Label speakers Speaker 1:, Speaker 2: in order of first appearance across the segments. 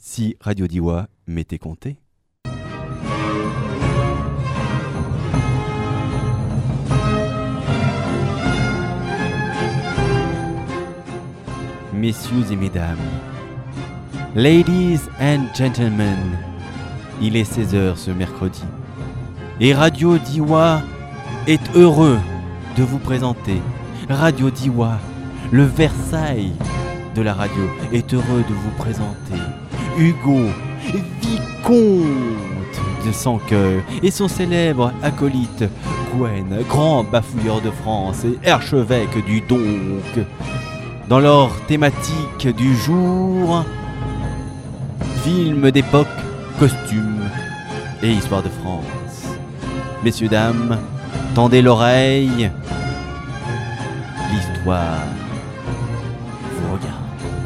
Speaker 1: Si Radio Diwa m'était compté. Messieurs et mesdames, ladies and gentlemen, il est 16h ce mercredi. Et Radio Diwa est heureux de vous présenter Radio Diwa, le Versailles de la radio, est heureux de vous présenter Hugo, vicomte de Sancoeur, et son célèbre acolyte Gwen, grand bafouilleur de France et archevêque du Donk. Dans leur thématique du jour, film d'époque, costumes et histoire de France. Messieurs, dames, tendez l'oreille, l'histoire vous regarde.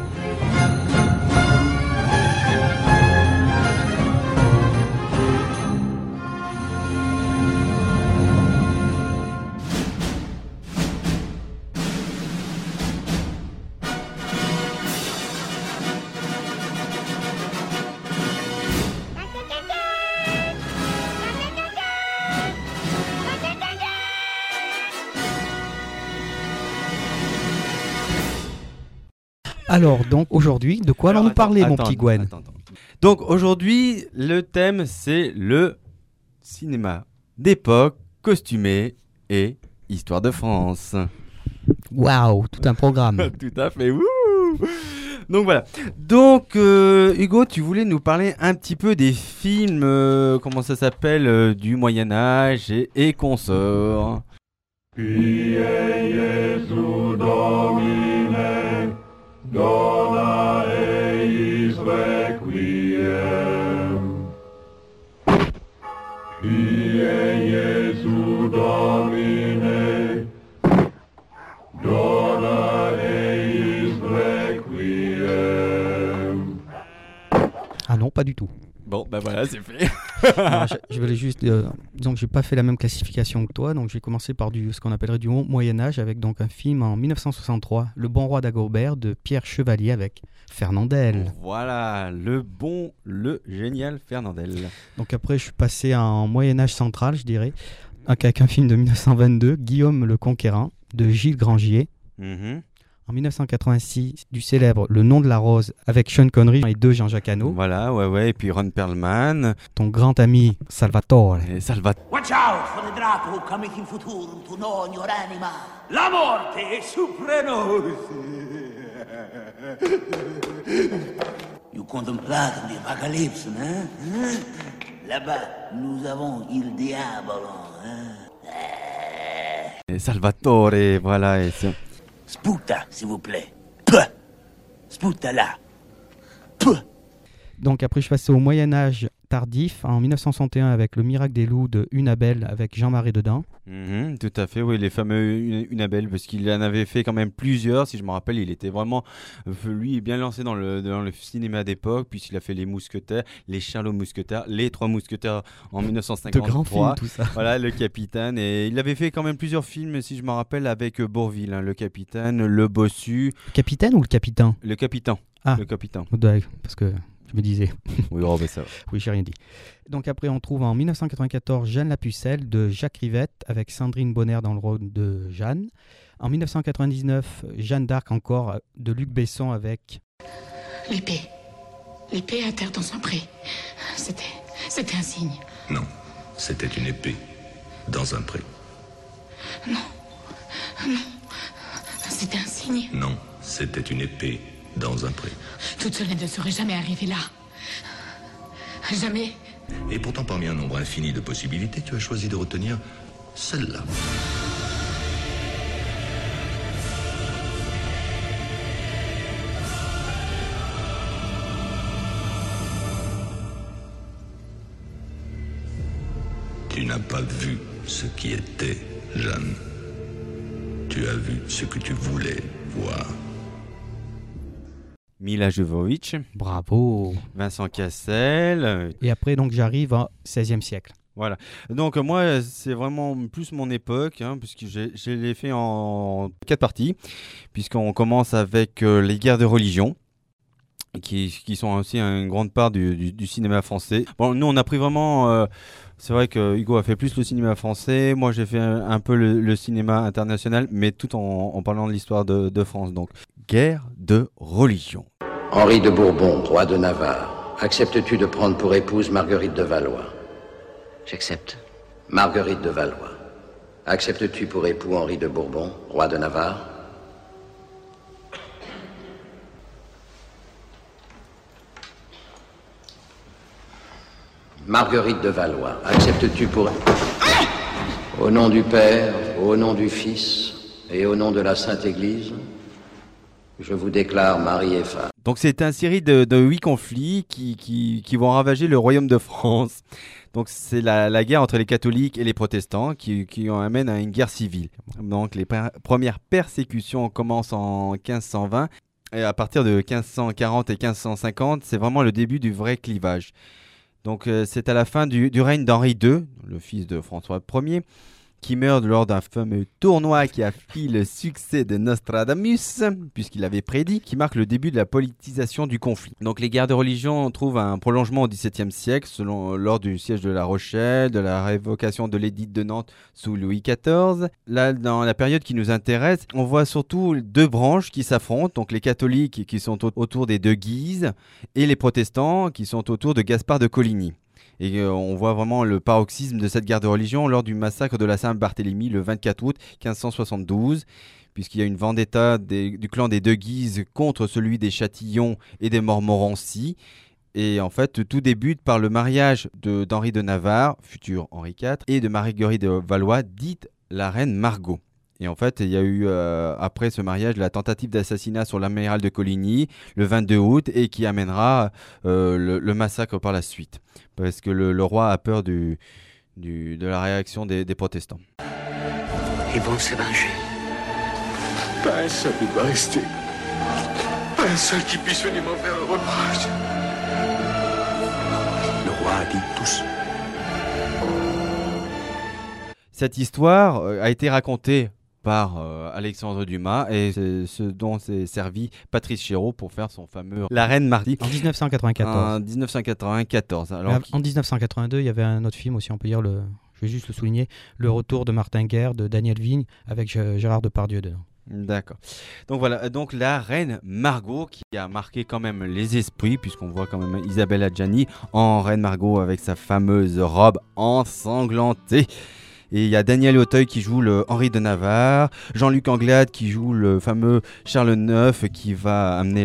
Speaker 2: Alors, donc, aujourd'hui, de quoi allons-nous parler, mon petit Gwen ?
Speaker 1: Attends. Donc, aujourd'hui, le thème, c'est le cinéma d'époque, costumé et histoire de France.
Speaker 2: Waouh, tout un programme.
Speaker 1: Tout à fait, wouh. Donc, voilà. Donc, Hugo, tu voulais nous parler un petit peu des films, comment ça s'appelle, du Moyen-Âge et consorts.
Speaker 3: Dona eis requiem. Ie Iesu Domine, dona eis requiem.
Speaker 2: Ah non, pas du tout.
Speaker 1: Bon, ben voilà, c'est fait.
Speaker 2: Alors, je vais juste, disons que j'ai pas fait la même classification que toi, donc je vais commencer par ce qu'on appellerait du Moyen-Âge, avec donc un film en 1963, Le Bon Roi d'Agobert de Pierre Chevalier avec Fernandel.
Speaker 1: Voilà, le génial Fernandel.
Speaker 2: Donc après, je suis passé en Moyen-Âge central, je dirais, avec un film de 1922, Guillaume le Conquérant, de Gilles Grangier. En 1986, du célèbre Le Nom de la Rose avec Sean Connery et Jean-Jacques Hano.
Speaker 1: Voilà, ouais, et puis Ron Perlman.
Speaker 2: Ton grand ami Salvatore.
Speaker 4: Watch out for the draco coming in futurum to gnaw on your anima. La morte è suprenos. You contemplate l'apocalypse, hein? Là-bas, nous avons il diavolo, hein?
Speaker 1: Et Salvatore, voilà. Et
Speaker 4: Sputa, s'il vous plaît. Puh. Sputa là. Puh.
Speaker 2: Donc après, je suis passé au Moyen-Âge tardif, en 1961, avec Le Miracle des loups de Unabel, avec Jean-Marie dedans.
Speaker 1: Tout à fait, oui, les fameux Unabel, parce qu'il en avait fait quand même plusieurs, si je me rappelle, il était vraiment, lui, bien lancé dans le cinéma d'époque, puisqu'il a fait Les Mousquetaires, Les Charlots Mousquetaires, Les Trois Mousquetaires en 1953.
Speaker 2: De grands films, tout ça.
Speaker 1: Voilà, Le Capitaine, et il avait fait quand même plusieurs films, si je me rappelle, avec Bourvil, hein, Le Capitaine, Le Bossu.
Speaker 2: Le capitaine ou le capitaine ?
Speaker 1: Le Capitaine.
Speaker 2: Ah,
Speaker 1: Le Capitaine.
Speaker 2: Parce que je me disais.
Speaker 1: Oui, oh, ben ça va.
Speaker 2: Oui, j'ai rien dit. Donc après, on trouve en 1994 Jeanne la Pucelle de Jacques Rivette avec Sandrine Bonnaire dans le rôle de Jeanne. En 1999, Jeanne d'Arc encore de Luc Besson avec...
Speaker 5: L'épée. L'épée à terre dans un pré. C'était un signe.
Speaker 6: Non, c'était une épée dans un pré.
Speaker 5: Non. C'était un signe.
Speaker 6: Non, c'était une épée dans un pré.
Speaker 5: Toute cela ne serait jamais arrivé là. Jamais.
Speaker 6: Et pourtant, parmi un nombre infini de possibilités, tu as choisi de retenir celle-là. Tu n'as pas vu ce qui était, Jeanne. Tu as vu ce que tu voulais voir.
Speaker 1: Mila Jovovich.
Speaker 2: Bravo.
Speaker 1: Vincent Cassel.
Speaker 2: Et après, donc, j'arrive au XVIe siècle.
Speaker 1: Voilà. Donc moi, c'est vraiment plus mon époque, hein, puisque je l'ai fait en 4 parties, puisqu'on commence avec les guerres de religion. qui sont aussi une grande part du cinéma français. Bon, nous, on a pris vraiment... c'est vrai que Hugo a fait plus le cinéma français, moi j'ai fait un peu le cinéma international, mais tout en parlant de l'histoire de France. Donc, guerre de religion.
Speaker 7: Henri de Bourbon, roi de Navarre, acceptes-tu de prendre pour épouse Marguerite de Valois?
Speaker 8: J'accepte.
Speaker 7: Marguerite de Valois, acceptes-tu pour époux Henri de Bourbon, roi de Navarre? Marguerite de Valois, acceptes-tu pour... Au nom du Père, au nom du Fils et au nom de la Sainte Église, je vous déclare mari et femme.
Speaker 1: Donc c'est une série de 8 conflits qui vont ravager le royaume de France. Donc c'est la guerre entre les catholiques et les protestants qui amène à une guerre civile. Donc les premières persécutions commencent en 1520 et à partir de 1540 et 1550, c'est vraiment le début du vrai clivage. Donc c'est à la fin du règne d'Henri II, le fils de François Ier, qui meurt lors d'un fameux tournoi qui a fait le succès de Nostradamus, puisqu'il avait prédit, qui marque le début de la politisation du conflit. Donc les guerres de religion trouvent un prolongement au XVIIe siècle, lors du siège de La Rochelle, de la révocation de l'édit de Nantes sous Louis XIV. Là, dans la période qui nous intéresse, on voit surtout 2 branches qui s'affrontent, donc les catholiques qui sont autour des 2 Guises, et les protestants qui sont autour de Gaspard de Coligny. Et on voit vraiment le paroxysme de cette guerre de religion lors du massacre de la Saint-Barthélemy le 24 août 1572, puisqu'il y a une vendetta du clan des 2 Guises contre celui des Châtillons et des Montmorency. Et en fait, tout débute par le mariage d'Henri de Navarre, futur Henri IV, et de Marguerite de Valois, dite la reine Margot. Et en fait, il y a eu, après ce mariage, la tentative d'assassinat sur l'amiral de Coligny le 22 août et qui amènera le massacre par la suite. Parce que le roi a peur de la réaction des protestants.
Speaker 8: Ils vont se venger.
Speaker 3: Pas un seul ne doit rester. Pas un seul qui puisse venir m'en faire un reproche. Le roi a dit tous.
Speaker 1: Cette histoire a été racontée par Alexandre Dumas et c'est ce dont s'est servi Patrice Chéreau pour faire son fameux La Reine Mardi
Speaker 2: en 1994.
Speaker 1: En 1994. Alors,
Speaker 2: en 1982, il y avait un autre film aussi, on peut dire, je vais juste le souligner, Le Retour de Martin Guerre de Daniel Vigne avec Gérard Depardieu dedans.
Speaker 1: D'accord. Donc voilà, donc la Reine Margot qui a marqué quand même les esprits puisqu'on voit quand même Isabelle Adjani en Reine Margot avec sa fameuse robe ensanglantée. Et il y a Daniel Auteuil qui joue le Henri de Navarre, Jean-Luc Anglade qui joue le fameux Charles IX qui va amener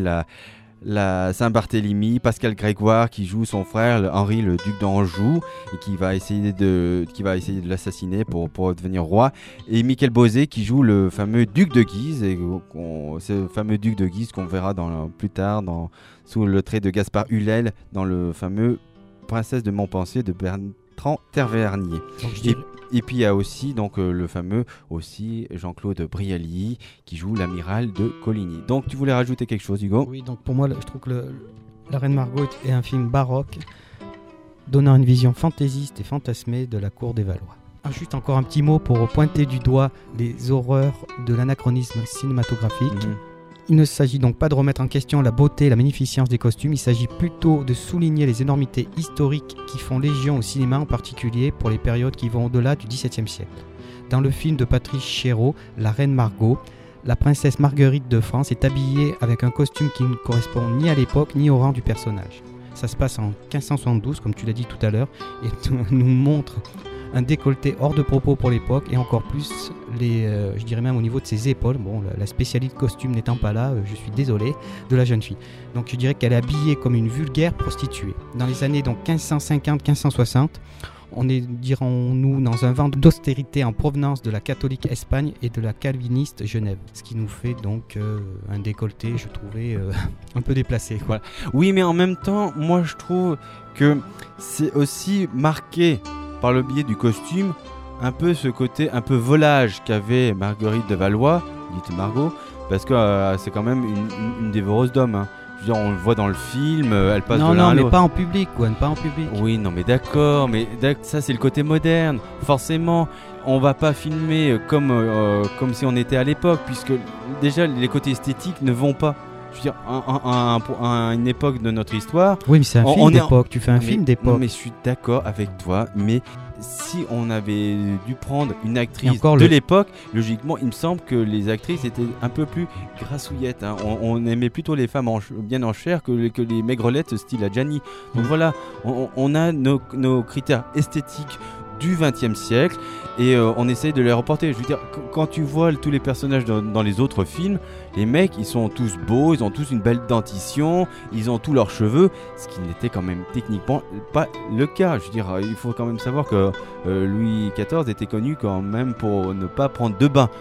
Speaker 1: la Saint-Barthélemy, Pascal Grégoire qui joue son frère Henri le duc d'Anjou et qui va essayer de l'assassiner pour devenir roi, et Michel Bosé qui joue le fameux duc de Guise, et ce fameux duc de Guise qu'on verra plus tard sous le trait de Gaspard Huliel dans le fameux Princesse de Montpensier de Bertrand Tavernier. Et puis il y a aussi donc le fameux aussi Jean-Claude Brialy qui joue l'amiral de Coligny. Donc tu voulais rajouter quelque chose, Hugo ?
Speaker 2: Oui, donc pour moi je trouve que La Reine Margot est un film baroque donnant une vision fantaisiste et fantasmée de la cour des Valois. Juste encore un petit mot pour pointer du doigt les horreurs de l'anachronisme cinématographique. Il ne s'agit donc pas de remettre en question la beauté et la magnificence des costumes, il s'agit plutôt de souligner les énormités historiques qui font légion au cinéma, en particulier pour les périodes qui vont au-delà du XVIIe siècle. Dans le film de Patrice Chéreau, La Reine Margot, la princesse Marguerite de France est habillée avec un costume qui ne correspond ni à l'époque ni au rang du personnage. Ça se passe en 1572, comme tu l'as dit tout à l'heure, et nous montre un décolleté hors de propos pour l'époque, et encore plus, je dirais même au niveau de ses épaules. Bon, la spécialiste costume n'étant pas là, je suis désolé, de la jeune fille. Donc je dirais qu'elle est habillée comme une vulgaire prostituée. Dans les années 1550-1560, on est, dirons-nous, dans un vent d'austérité en provenance de la catholique Espagne et de la calviniste Genève. Ce qui nous fait donc un décolleté, je trouvais, un peu déplacé. Voilà.
Speaker 1: Oui, mais en même temps, moi je trouve que c'est aussi marqué par le biais du costume, un peu ce côté un peu volage qu'avait Marguerite de Valois, dite Margot, parce que c'est quand même une dévoreuse d'hommes. Hein. Je veux dire, on le voit dans le film, elle passe de l'un à l'autre.
Speaker 2: Non, mais pas en public, quoi, pas en public.
Speaker 1: Oui, non, mais d'accord, mais ça c'est le côté moderne. Forcément, on va pas filmer comme si on était à l'époque, puisque déjà les côtés esthétiques ne vont pas. je veux dire, à une époque de notre histoire.
Speaker 2: Oui, mais c'est un film d'époque. Tu fais un film d'époque.
Speaker 1: Non, mais je suis d'accord avec toi, mais si on avait dû prendre une actrice de l'époque, logiquement, il me semble que les actrices étaient un peu plus grassouillettes. Hein. On aimait plutôt les femmes bien en chair que les maigrelettes style Adjani. Donc voilà, on a nos critères esthétiques du XXe siècle et on essaye de les reporter. Je veux dire, quand tu vois tous les personnages dans les autres films, les mecs ils sont tous beaux, ils ont tous une belle dentition, ils ont tous leurs cheveux, ce qui n'était quand même techniquement pas le cas. Je veux dire, il faut quand même savoir que Louis XIV était connu quand même pour ne pas prendre de bain.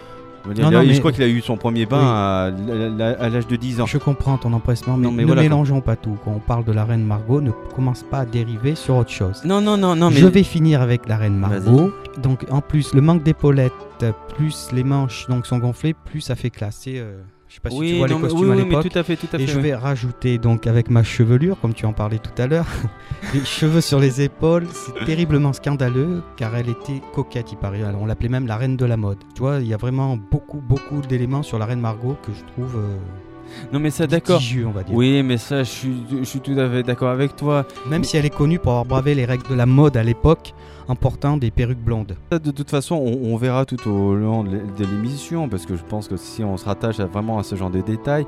Speaker 1: Je crois qu'il a eu son premier bain à l'âge de 10 ans.
Speaker 2: Je comprends ton empressement, mais ne mélangeons pas tout. Quand on parle de la reine Margot, ne commence pas à dériver sur autre chose.
Speaker 1: Non.
Speaker 2: Je vais finir avec la reine Margot. Donc en plus, le manque d'épaulettes, plus les manches donc, sont gonflées, plus ça fait classe. Je sais pas si tu vois les costumes à l'époque.
Speaker 1: Mais tout à fait.
Speaker 2: Et je vais rajouter donc avec ma chevelure, comme tu en parlais tout à l'heure, les cheveux sur les épaules, c'est terriblement scandaleux car elle était coquette, il paraît. Alors, on l'appelait même la reine de la mode. Tu vois, il y a vraiment beaucoup d'éléments sur la reine Margot que je trouve
Speaker 1: non mais ça d'accord.
Speaker 2: On va dire.
Speaker 1: Oui, mais ça je suis tout à fait d'accord avec toi.
Speaker 2: Même si elle est connue pour avoir bravé les règles de la mode à l'époque en portant des perruques blondes.
Speaker 1: De toute façon, on verra tout au long de l'émission parce que je pense que si on se rattache vraiment à ce genre de détails,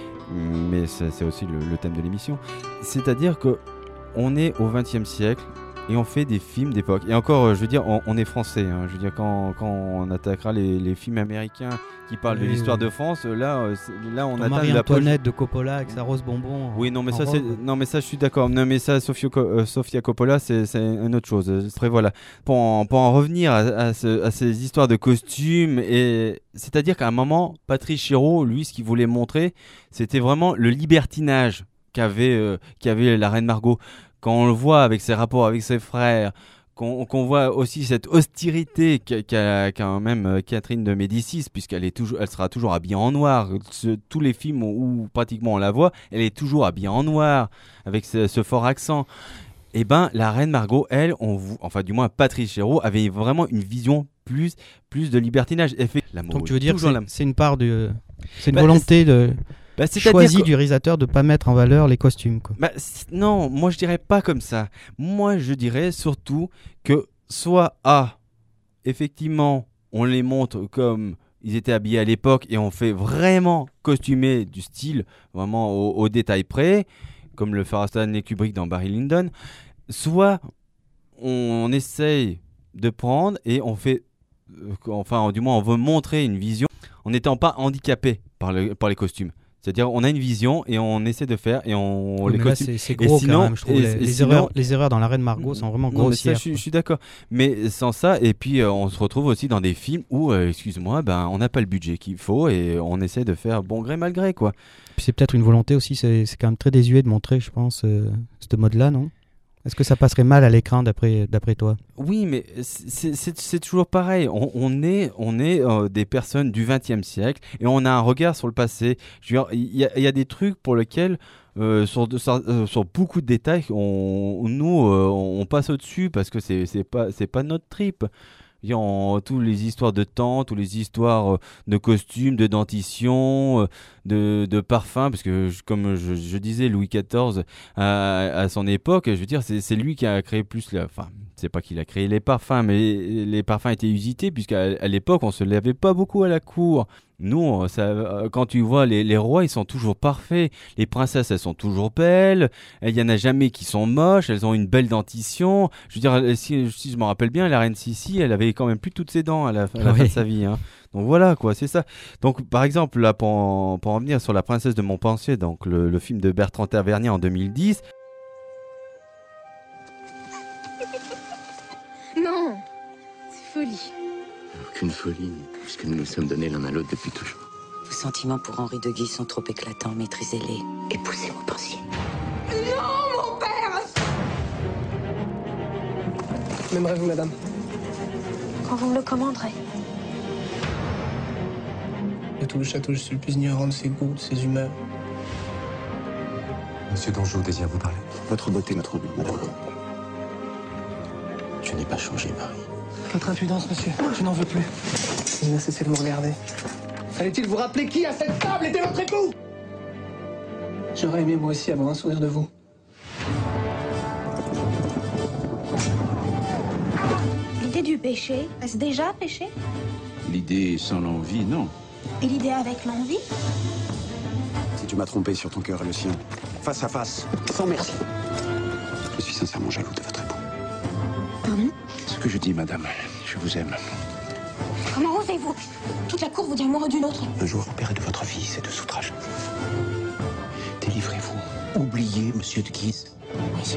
Speaker 1: mais c'est aussi le thème de l'émission, c'est-à-dire que on est au XXe siècle et on fait des films d'époque. Et encore, je veux dire, on est français. Hein. Je veux dire, quand on attaquera les films américains qui parlent de l'histoire de France, là on atteint
Speaker 2: Marie-Antoinette de Coppola avec sa rose bonbon.
Speaker 1: Oui, non, mais ça, je suis d'accord. Non, mais ça, Sofia Coppola, c'est une autre chose. Après, voilà. Pour en revenir à ces histoires de costumes, c'est-à-dire qu'à un moment, Patrice Chéreau, lui, ce qu'il voulait montrer, c'était vraiment le libertinage qu'avait la reine Margot. Quand on le voit avec ses rapports avec ses frères, qu'on voit aussi cette austérité qu'a quand même Catherine de Médicis, puisqu'elle sera toujours habillée en noir. Tous les films où pratiquement on la voit, elle est toujours habillée en noir, avec ce fort accent. Et ben, la reine Margot, elle, enfin du moins Patrice Chéreau, avait vraiment une vision plus de libertinage. Elle fait l'amour.
Speaker 2: Donc tu veux dire que c'est une part de... C'est une volonté de... choisi du réalisateur de ne pas mettre en valeur les costumes. Quoi.
Speaker 1: Non, moi je dirais pas comme ça. Moi je dirais surtout que soit effectivement on les montre comme ils étaient habillés à l'époque et on fait vraiment costumer du style vraiment au détail près, comme le fera Stanley Kubrick dans Barry Lyndon, soit on essaye de prendre et on fait, enfin du moins on veut montrer une vision en n'étant pas handicapé par les costumes. C'est-à-dire, on a une vision et on essaie de faire et on les costumes.
Speaker 2: C'est gros quand même, je trouve. Les erreurs dans la Reine Margot sont vraiment grossières.
Speaker 1: Je suis d'accord. Mais sans ça, et puis on se retrouve aussi dans des films où, excuse-moi, on n'a pas le budget qu'il faut et on essaie de faire bon gré mal gré, quoi.
Speaker 2: Puis c'est peut-être une volonté aussi, c'est quand même très désuet de montrer, je pense, ce mode-là, non ? Est-ce que ça passerait mal à l'écran d'après toi ?
Speaker 1: Oui, mais c'est toujours pareil. On est des personnes du XXe siècle et on a un regard sur le passé. Il y a des trucs pour lesquels, sur beaucoup de détails, on passe au-dessus parce que c'est pas notre trip. Toutes les histoires de temps, toutes les histoires de costumes, de dentition, de parfums, parce que comme je disais, Louis XIV à son époque, je veux dire, c'est lui qui a créé plus, enfin, c'est pas qu'il a créé les parfums, mais les parfums étaient usités, puisqu'à l'époque, on se lavait pas beaucoup à la cour. Nous, quand tu vois les rois, ils sont toujours parfaits. Les princesses, elles sont toujours belles. Il y en a jamais qui sont moches. Elles ont une belle dentition. Je veux dire, si je me rappelle bien, la reine Sissi, elle avait quand même plus toutes ses dents à la fin de sa vie. Hein. Donc voilà, quoi, c'est ça. Donc par exemple, là, pour en revenir sur La princesse de Montpensier, donc le film de Bertrand Tavernier en 2010.
Speaker 5: Non, c'est folie.
Speaker 8: Aucune folie, puisque nous nous sommes donnés l'un à l'autre depuis toujours.
Speaker 9: Vos sentiments pour Henri de Guise sont trop éclatants, maîtrisez-les.
Speaker 5: Épousez Montpensier. Non, mon père!
Speaker 10: M'aimerez-vous, madame?
Speaker 11: Quand vous me le commanderez.
Speaker 10: De tout le château, je suis le plus ignorant de ses goûts, de ses humeurs.
Speaker 12: Monsieur Danjou désire vous parler.
Speaker 13: Votre beauté m'a troublé, madame. Je n'ai pas changé, Marie.
Speaker 10: Votre impudence, monsieur, je n'en veux plus. Il n'a cessé de me regarder. Fallait-il vous rappeler qui, à cette table, était votre époux? J'aurais aimé moi aussi avoir un sourire de vous.
Speaker 11: L'idée du péché, est-ce déjà péché?
Speaker 13: L'idée sans l'envie, non.
Speaker 11: Et l'idée avec l'envie?
Speaker 13: Si tu m'as trompé sur ton cœur et le sien, face à face, sans merci. Je suis sincèrement jaloux de votre époux.
Speaker 11: Pardon?
Speaker 13: Ce que je dis, madame, je vous aime.
Speaker 11: Comment osez-vous? Toute la cour vous dit amoureux d'une autre.
Speaker 13: Un jour, opéré de votre fils et de outrages. Délivrez-vous. Oubliez Monsieur de Guise.
Speaker 11: Oui.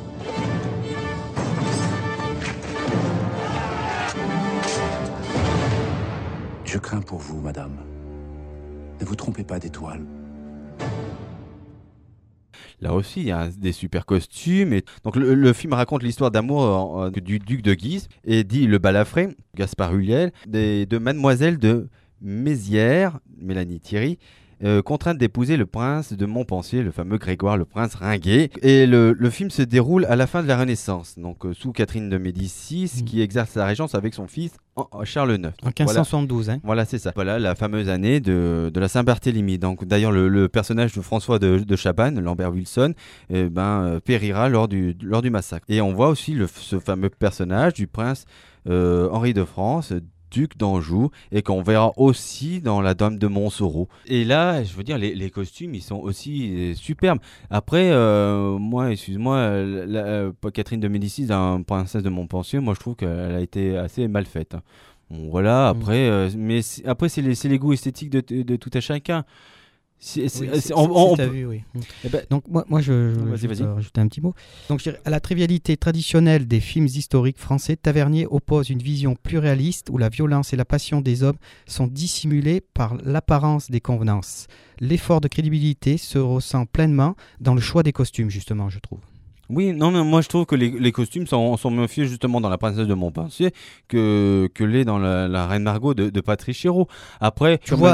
Speaker 13: Je crains pour vous, madame. Ne vous trompez pas d'étoile.
Speaker 1: Là aussi, il y a des super costumes. Et... Donc, le film raconte l'histoire d'amour du duc de Guise et dit le balafré, Gaspard Ulliel, de mademoiselle de Mézières, Mélanie Thierry, contrainte d'épouser le prince de Montpensier, le fameux Grégoire, le prince Ringuet. Et le film se déroule à la fin de la Renaissance, donc sous Catherine de Médicis, qui exerce la régence avec son fils Charles IX.
Speaker 2: En 1572. Voilà,
Speaker 1: voilà, c'est ça. Voilà la fameuse année de la Saint-Barthélemy. Donc, d'ailleurs, le personnage de François de Chabannes, Lambert Wilson, périra lors du massacre. Et on voit aussi ce fameux personnage du prince Henri de France, duc d'Anjou, et qu'on verra aussi dans La Dame de Montsoreau. Et là, je veux dire, les costumes, ils sont aussi superbes. Après, Catherine de Médicis dans Princesse de Montpensier, moi je trouve qu'elle a été assez mal faite. Bon, voilà, après, après c'est les goûts esthétiques de tout à chacun.
Speaker 2: Oui. Donc moi je vais rajouter un petit mot. Donc je dirais, à la trivialité traditionnelle des films historiques français, Tavernier oppose une vision plus réaliste où la violence et la passion des hommes sont dissimulées par l'apparence des convenances. L'effort de crédibilité se ressent pleinement dans le choix des costumes, justement, je trouve.
Speaker 1: Oui, non, mais moi je trouve que les costumes sont mieux faits justement dans La Princesse de Montpensier que l'est dans la Reine Margot de Patrice Chéreau. Après,
Speaker 2: tu vois,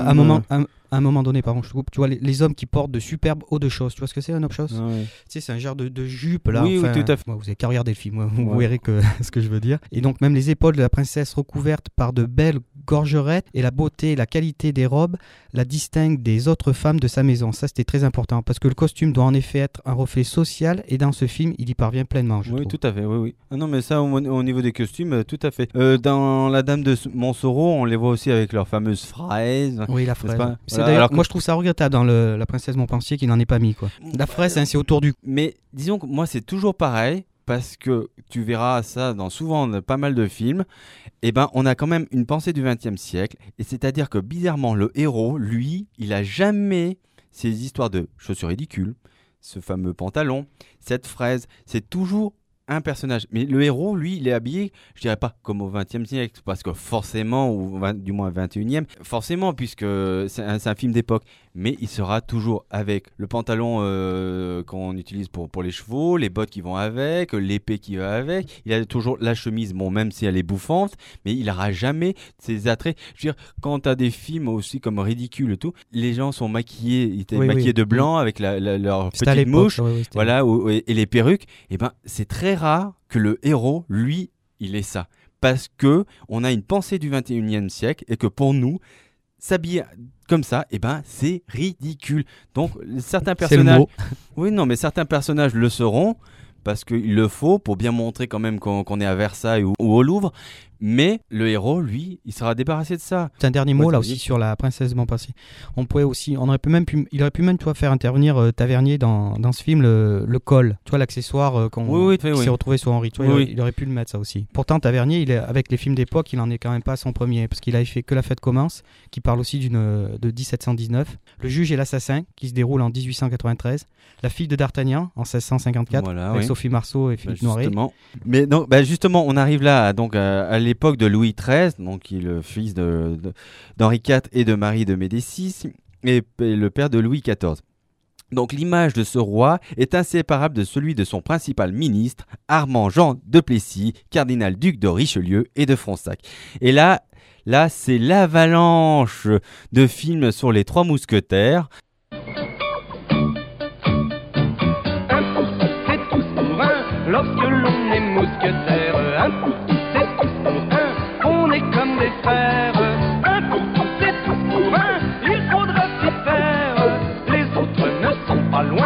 Speaker 2: à un moment donné, pardon, je te coupe, tu vois les hommes qui portent de superbes hauts de choses. Tu vois ce que c'est un haut de choses?
Speaker 1: Oui.
Speaker 2: Tu sais, c'est un genre de jupe là.
Speaker 1: Oui, tout à fait.
Speaker 2: Vous n'avez qu'à regarder le film, vous verrez ce que je veux dire. Et donc même les épaules de la princesse recouvertes par de belles gorgerettes et la beauté et la qualité des robes la distinguent des autres femmes de sa maison. Ça, c'était très important parce que le costume doit en effet être un reflet social et dans ce film, il y parvient pleinement, je trouve.
Speaker 1: Oui, tout à fait, oui. Ah non, mais ça, au niveau des costumes, tout à fait. Dans La Dame de Montsoreau, on les voit aussi avec leur fameuse fraise.
Speaker 2: Oui, la fraise. C'est d'ailleurs, moi je trouve ça regrettable dans La Princesse Montpensier qu'il n'en ait pas mis, quoi. La fraise, c'est autour du...
Speaker 1: Mais disons que moi, c'est toujours pareil. Parce que tu verras ça dans pas mal de films, on a quand même une pensée du XXe siècle, et c'est-à-dire que bizarrement, le héros, lui, il a jamais ces histoires de chaussures ridicules, ce fameux pantalon, cette fraise, c'est toujours un personnage. Mais le héros, lui, il est habillé, je dirais pas comme au XXe siècle, parce que forcément, ou du moins XXIe, forcément, puisque c'est un film d'époque, mais il sera toujours avec le pantalon qu'on utilise pour les chevaux, les bottes qui vont avec, l'épée qui va avec. Il a toujours la chemise, bon, même si elle est bouffante, mais il n'aura jamais ses attraits. Je veux dire, quand tu as des films aussi comme Ridicule et tout, les gens sont maquillés, ils étaient maquillés de blanc avec leur petite mouche, voilà, et les perruques. C'est très rare que le héros, lui, il ait ça. Parce que on a une pensée du 21e siècle et que pour nous, s'habiller comme ça, c'est ridicule. Donc, certains personnages... Oui, non, mais certains personnages le seront parce qu'il le faut pour bien montrer quand même qu'on est à Versailles ou au Louvre. Mais le héros, lui, il sera débarrassé de ça.
Speaker 2: C'est un dernier mot là aussi sur la princesse Montpensier. Il aurait pu même faire intervenir Tavernier dans ce film le col, tu vois, l'accessoire qui s'est retrouvé sur Henri. Tu vois, il aurait pu le mettre ça aussi. Pourtant Tavernier, avec les films d'époque, il en est quand même pas à son premier parce qu'il avait fait Que la fête commence, qui parle aussi de 1719. Le juge et l'assassin, qui se déroule en 1893. La fille de D'Artagnan en 1654, avec Sophie Marceau et Philippe Noiret.
Speaker 1: Mais donc, justement, on arrive là à l'époque de Louis XIII, donc qui est le fils d'Henri IV et de Marie de Médicis, et le père de Louis XIV. Donc l'image de ce roi est inséparable de celui de son principal ministre, Armand Jean de Plessis, cardinal-duc de Richelieu et de Fronsac. Et là c'est l'avalanche de films sur les trois mousquetaires.
Speaker 12: Lorsque l'on est mousquetaire, un pour tous et tous pour un, on est comme des frères. Un pour tous et tous pour un, il faudra s'y faire. Les autres ne sont pas loin.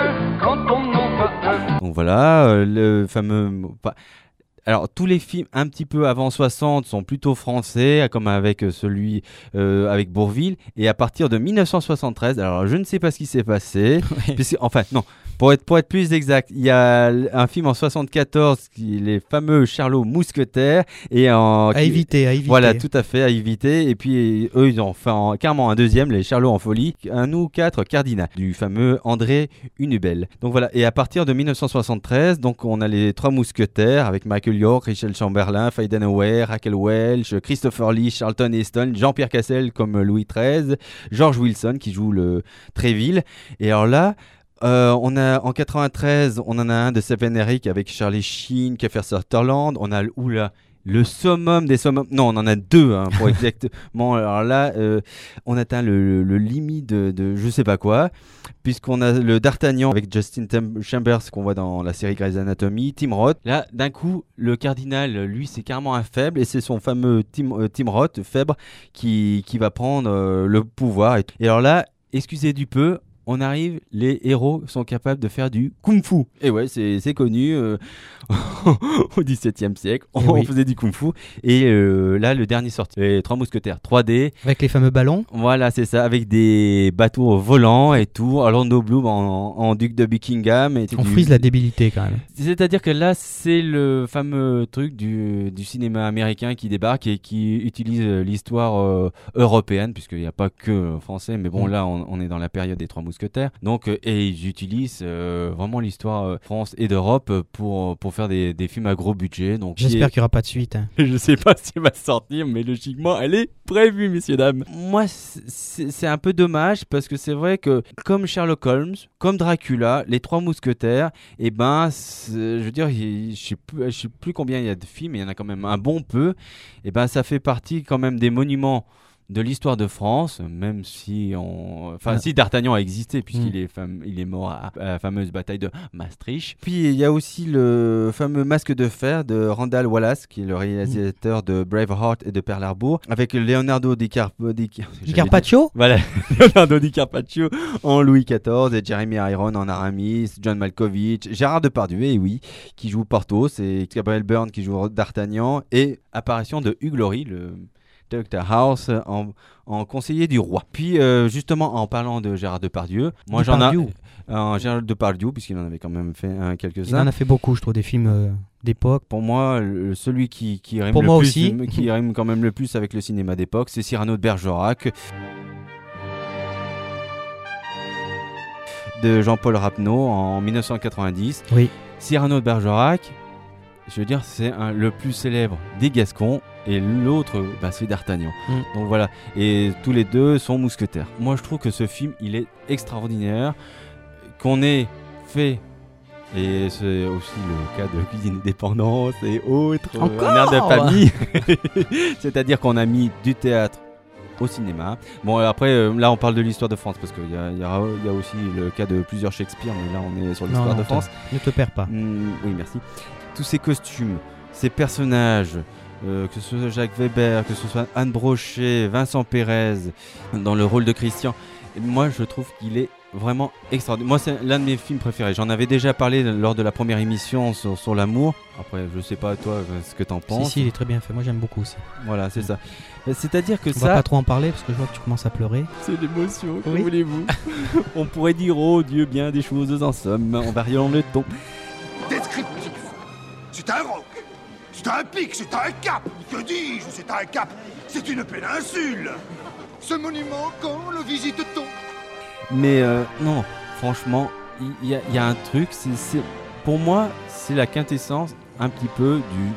Speaker 1: le fameux... Alors, tous les films un petit peu avant 60 sont plutôt français, comme avec celui avec Bourvil. Et à partir de 1973, alors je ne sais pas ce qui s'est passé. Enfin, non, pour être plus exact, il y a un film en 74, les fameux Charlot Mousquetaires. À
Speaker 2: éviter.
Speaker 1: Voilà, tout à fait, à éviter. Et puis, eux, ils ont fait carrément un deuxième, les Charlots en folie, un ou quatre cardinals, du fameux André Hunebelle. Donc voilà, et à partir de 1973, donc on a les trois mousquetaires avec Michael York, Richard Chamberlain, Faye Dunaway, Raquel Welch, Christopher Lee, Charlton Heston, Jean-Pierre Cassel comme Louis XIII, George Wilson qui joue le Tréville. Et alors là, on a en 93, on en a un de Stephen Eric avec Charlie Sheen, Kiefer Sutherland. On a le summum des summums. Non, on en a deux pour exactement. Alors là, on atteint le limite de je sais pas quoi, puisqu'on a le D'Artagnan avec Justin Chambers qu'on voit dans la série Grey's Anatomy, Tim Roth. Là, d'un coup, le cardinal, lui, c'est carrément un faible, et c'est son fameux Tim Roth, faible, qui va prendre le pouvoir. Et alors là, excusez du peu, on arrive, les héros sont capables de faire du kung-fu. Et ouais, c'est connu. Au XVIIe siècle, on faisait du kung-fu. Et là, le dernier sorti, les Trois Mousquetaires 3D.
Speaker 2: Avec les fameux ballons.
Speaker 1: Voilà, c'est ça, avec des bateaux volants et tout. Orlando Bloom en duc de Buckingham.
Speaker 2: On frise la débilité quand même.
Speaker 1: C'est-à-dire que là, c'est le fameux truc du cinéma américain qui débarque et qui utilise l'histoire européenne, puisqu'il n'y a pas que français. Mais bon, là, on est dans la période des Trois Mousquetaires. Donc, et ils utilisent vraiment l'histoire France et d'Europe pour faire des films à gros budget. Donc,
Speaker 2: j'espère qu'il n'y aura pas de suite.
Speaker 1: Je sais pas si elle va sortir, mais logiquement, elle est prévue, messieurs, dames. Moi, c'est un peu dommage parce que c'est vrai que, comme Sherlock Holmes, comme Dracula, les Trois Mousquetaires, je veux dire, je sais plus combien il y a de films, mais il y en a quand même un bon peu. Ça fait partie quand même des monuments de l'histoire de France, même si si D'Artagnan a existé puisqu'il est mort à la fameuse bataille de Maastricht. Puis il y a aussi le fameux Masque de fer de Randall Wallace, qui est le réalisateur de Braveheart et de Pearl Harbor, avec Leonardo
Speaker 2: DiCaprio.
Speaker 1: Voilà, Leonardo DiCaprio en Louis XIV et Jeremy Irons en Aramis, John Malkovich, Gérard Depardieu, qui joue Porthos, et Gabriel Byrne qui joue D'Artagnan, et apparition de Hugh Laurie, le Dr House en conseiller du roi. Puis justement en parlant de Gérard Depardieu, moi Gérard Depardieu, puisqu'il en avait quand même fait quelques-uns.
Speaker 2: Il en a fait beaucoup, je trouve, des films d'époque.
Speaker 1: Pour moi, celui qui rime
Speaker 2: pour
Speaker 1: le
Speaker 2: moi
Speaker 1: plus,
Speaker 2: aussi.
Speaker 1: Qui rime quand même le plus avec le cinéma d'époque, c'est Cyrano de Bergerac de Jean-Paul Rapneau en 1990.
Speaker 2: Oui.
Speaker 1: Cyrano de Bergerac, je veux dire, c'est le plus célèbre des Gascons. Et l'autre, c'est D'Artagnan. Donc voilà. Et tous les deux sont mousquetaires. Moi, je trouve que ce film, il est extraordinaire. Qu'on ait fait, et c'est aussi le cas de Cuisine et Dépendance et autres, un air de famille. C'est-à-dire qu'on a mis du théâtre au cinéma. Bon, après, là, on parle de l'histoire de France, parce qu'il y a aussi le cas de plusieurs Shakespeare, mais là, on est sur l'histoire de France.
Speaker 2: Ne te perds pas.
Speaker 1: Oui, merci. Tous ces costumes, ces personnages... que ce soit Jacques Weber, que ce soit Anne Brochet, Vincent Pérez dans le rôle de Christian, moi je trouve qu'il est vraiment extraordinaire. Moi c'est l'un de mes films préférés. J'en avais déjà parlé lors de la première émission sur l'amour. Après je sais pas toi ce que t'en penses.
Speaker 2: Si il est très bien fait, moi j'aime beaucoup aussi.
Speaker 1: Voilà, c'est ça. C'est-à-dire que
Speaker 2: on va pas trop en parler parce que je vois que tu commences à pleurer.
Speaker 1: C'est l'émotion, que voulez-vous. On pourrait dire oh Dieu bien des choses en somme, en variant le ton.
Speaker 14: Descriptif. C'est un roc. C'est un pic, c'est un cap. Que dis-je, c'est un cap. C'est une péninsule. Ce monument, quand le visite-t-on?
Speaker 1: Mais non, franchement, il y a un truc, pour moi, c'est la quintessence un petit peu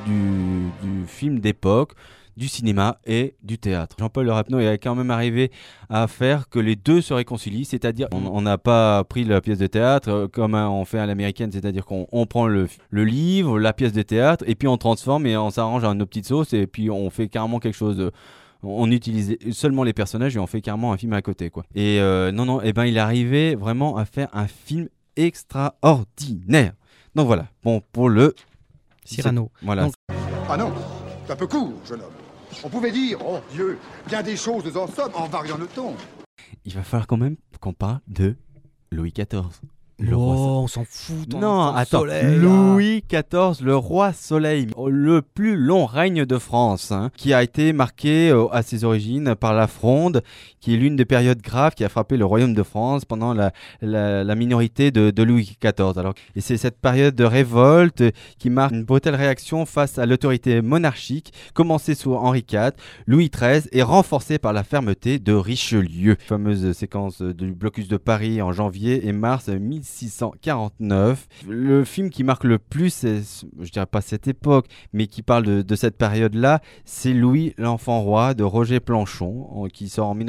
Speaker 1: du film d'époque, du cinéma et du théâtre. Jean-Paul Rapneau est quand même arrivé à faire que les deux se réconcilient, c'est-à-dire on n'a pas pris la pièce de théâtre comme on fait à l'américaine, c'est-à-dire qu'on prend le livre, la pièce de théâtre, et puis on transforme et on s'arrange à nos petites sauces, et puis on fait carrément quelque chose... On utilise seulement les personnages et on fait carrément un film à côté, quoi. Et il est arrivé vraiment à faire un film extraordinaire. Donc voilà, bon, pour le...
Speaker 2: Cyrano.
Speaker 1: Voilà.
Speaker 2: Donc...
Speaker 14: Ah non, c'est un peu court, jeune homme. On pouvait dire, oh Dieu, bien des choses en somme en variant le ton.
Speaker 1: Il va falloir quand même qu'on parle de Louis XIV.
Speaker 2: On s'en fout.
Speaker 1: Non, attends. Louis XIV, le roi soleil, le plus long règne de France, qui a été marqué à ses origines par la Fronde, qui est l'une des périodes graves qui a frappé le royaume de France pendant la minorité de Louis XIV. Et c'est cette période de révolte qui marque une brutale réaction face à l'autorité monarchique, commencée sous Henri IV, Louis XIII, et renforcée par la fermeté de Richelieu. Fameuse séquence du blocus de Paris en janvier et mars 1649. Le film qui marque le plus, je dirais pas cette époque, mais qui parle de cette période-là, c'est Louis l'Enfant Roi de Roger Planchon, qui sort en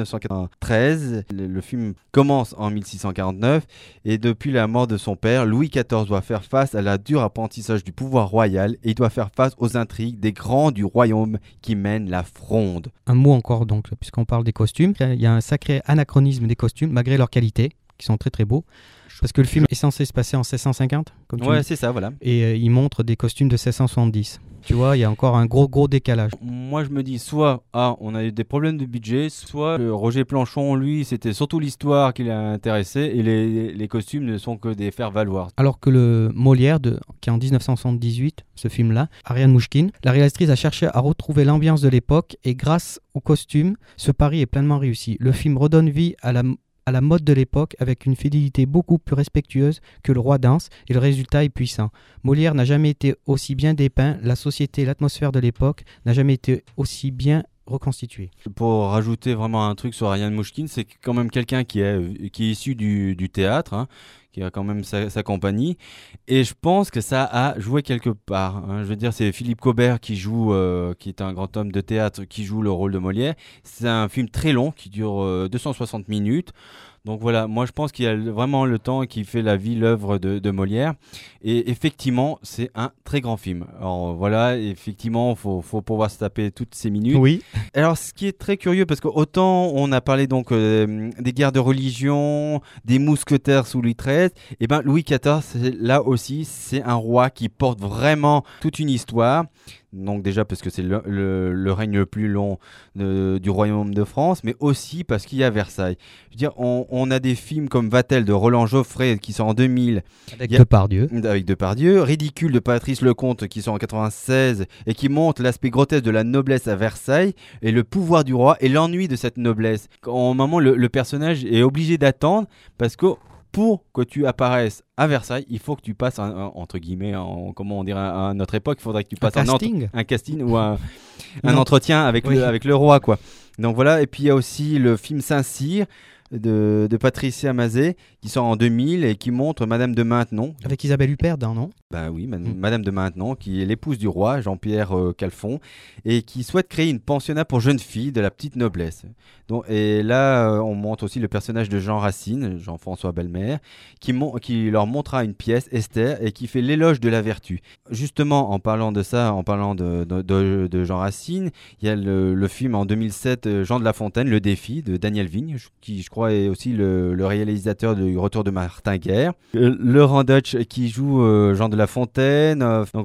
Speaker 1: 1993. Le film commence en 1649 et depuis la mort de son père, Louis XIV doit faire face à la dure apprentissage du pouvoir royal et il doit faire face aux intrigues des grands du royaume qui mènent la Fronde.
Speaker 2: Un mot encore donc, puisqu'on parle des costumes. Il y a un sacré anachronisme des costumes, malgré leur qualité, qui sont très très beaux. Parce que le film est censé se passer en 1650, comme tu dis.
Speaker 1: C'est ça, voilà.
Speaker 2: Et il montre des costumes de 1670. Tu vois, il y a encore un gros décalage.
Speaker 1: Moi, je me dis, soit on a eu des problèmes de budget, soit Roger Planchon, lui, c'était surtout l'histoire qui l'a intéressé et les costumes ne sont que des faire-valoir.
Speaker 2: Alors que le Molière, qui est en 1978, ce film-là, Ariane Mouchkine, la réalisatrice a cherché à retrouver l'ambiance de l'époque et grâce aux costumes, ce pari est pleinement réussi. Le film redonne vie à la mode de l'époque avec une fidélité beaucoup plus respectueuse que le roi danse et le résultat est puissant. Molière n'a jamais été aussi bien dépeint, la société et l'atmosphère de l'époque n'a jamais été aussi bien reconstituée.
Speaker 1: Pour rajouter vraiment un truc sur Ariane Mouchkine, c'est quand même quelqu'un qui est issu du théâtre, qui a quand même sa compagnie, et je pense que ça a joué quelque part. Je veux dire, c'est Philippe Cobert qui joue, qui est un grand homme de théâtre, qui joue le rôle de Molière. C'est un film très long qui dure 260 minutes. Donc voilà, moi je pense qu'il y a vraiment le temps qui fait la vie, l'œuvre de Molière. Et effectivement, c'est un très grand film. Alors voilà, effectivement, faut pouvoir se taper toutes ces minutes.
Speaker 2: Oui.
Speaker 1: Alors ce qui est très curieux, parce qu'autant on a parlé donc des guerres de religion, des mousquetaires sous Louis XIII, et ben Louis XIV, là aussi, c'est un roi qui porte vraiment toute une histoire. Donc déjà parce que c'est le règne le plus long du royaume de France, mais aussi parce qu'il y a Versailles. Je veux dire, on a des films comme Vatel de Roland Joffray qui sort en 2000.
Speaker 2: Avec Depardieu.
Speaker 1: Avec Depardieu. Ridicule de Patrice Lecomte qui sort en 96 et qui montre l'aspect grotesque de la noblesse à Versailles et le pouvoir du roi et l'ennui de cette noblesse. Au moment, le personnage est obligé d'attendre parce que pour que tu apparaisses à Versailles, il faut que tu passes, entre guillemets, comment on dirait à notre époque, il faudrait que tu passes un casting ou un entretien avec le roi, quoi. Donc voilà, et puis il y a aussi le film Saint-Cyr de Patricia Mazet qui sort en 2000 et qui montre Madame de Maintenon.
Speaker 2: Avec Isabelle Huppert, non ?
Speaker 1: Ben oui, Madame de Maintenon, qui est l'épouse du roi, Jean-Pierre Calfon, et qui souhaite créer une pensionnat pour jeunes filles de la petite noblesse. Donc, et là, on montre aussi le personnage de Jean Racine, Jean-François Bellemare, qui leur montrera une pièce, Esther, et qui fait l'éloge de la vertu. Justement, en parlant de ça, en parlant de Jean Racine, il y a le film en 2007, Jean de La Fontaine, Le Défi, de Daniel Vigne, qui je crois est aussi le réalisateur du Retour de Martin Guerre. Laurent Deutsch qui joue Jean de La Fontaine,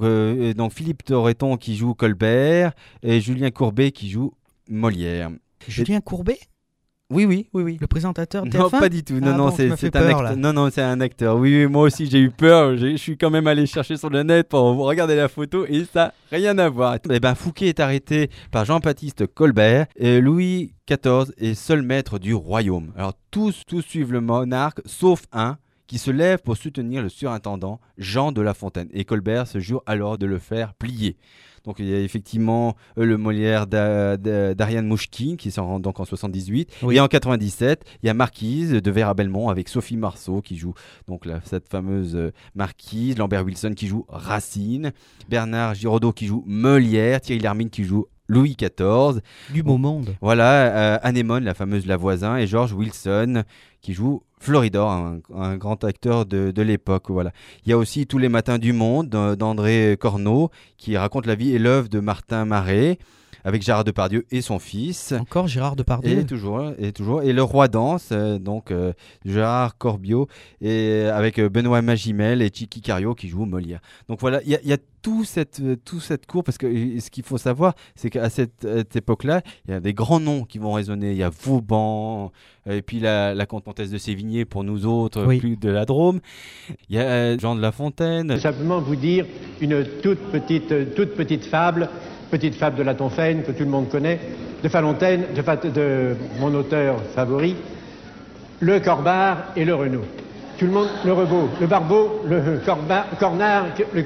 Speaker 1: donc Philippe Torreton qui joue Colbert, et Julien Courbet qui joue Molière.
Speaker 2: Julien Courbet ?
Speaker 1: Oui.
Speaker 2: Le présentateur TF1 ?
Speaker 1: Non, pas du tout. C'est un acteur. Non, c'est un acteur. Oui, moi aussi j'ai eu peur. Je suis quand même allé chercher sur le net pour regarder la photo et ça n'a rien à voir. Fouquet est arrêté par Jean-Baptiste Colbert et Louis XIV est seul maître du royaume. Alors tous suivent le monarque sauf un qui se lève pour soutenir le surintendant Jean de La Fontaine. Et Colbert se jure alors de le faire plier. Donc il y a effectivement le Molière d'Ariane Mouchkine qui sort donc en 78. Oui. Et en 97, il y a Marquise de Vera Belmont avec Sophie Marceau qui joue donc cette fameuse Marquise, Lambert Wilson qui joue Racine, Bernard Giraudot qui joue Molière, Thierry Lhermitte qui joue Louis XIV.
Speaker 2: Du beau monde.
Speaker 1: Voilà, Anémone, la fameuse La Voisin, et George Wilson qui joue Floridor, un grand acteur de l'époque. Voilà. Il y a aussi Tous les matins du monde d'André Corneau qui raconte la vie et l'œuvre de Martin Maré. avec Gérard Depardieu et son fils.
Speaker 2: Encore Gérard Depardieu.
Speaker 1: Et toujours. Et le roi danse, donc Gérard Corbiot, et avec Benoît Magimel et Chicky Cario qui jouent Molière. Donc voilà, il y a tout cette cour, parce que ce qu'il faut savoir, c'est qu'à cette époque-là, il y a des grands noms qui vont résonner. Il y a Vauban, et puis la comtesse de Sévigné pour nous autres, plus de la Drôme. Il y a Jean de La Fontaine.
Speaker 15: Simplement vous dire une toute petite fable de La Tonfaine que tout le monde connaît, de Falontaine, de mon auteur favori, le Corbard et le Renaud. Tout le monde, le Rebeau, le Barbeau, le Cornard, le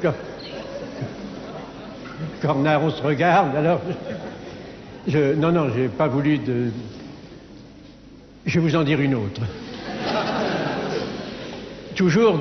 Speaker 15: Cornard, on se regarde, alors... Non, j'ai pas voulu de... Je vais vous en dire une autre. Toujours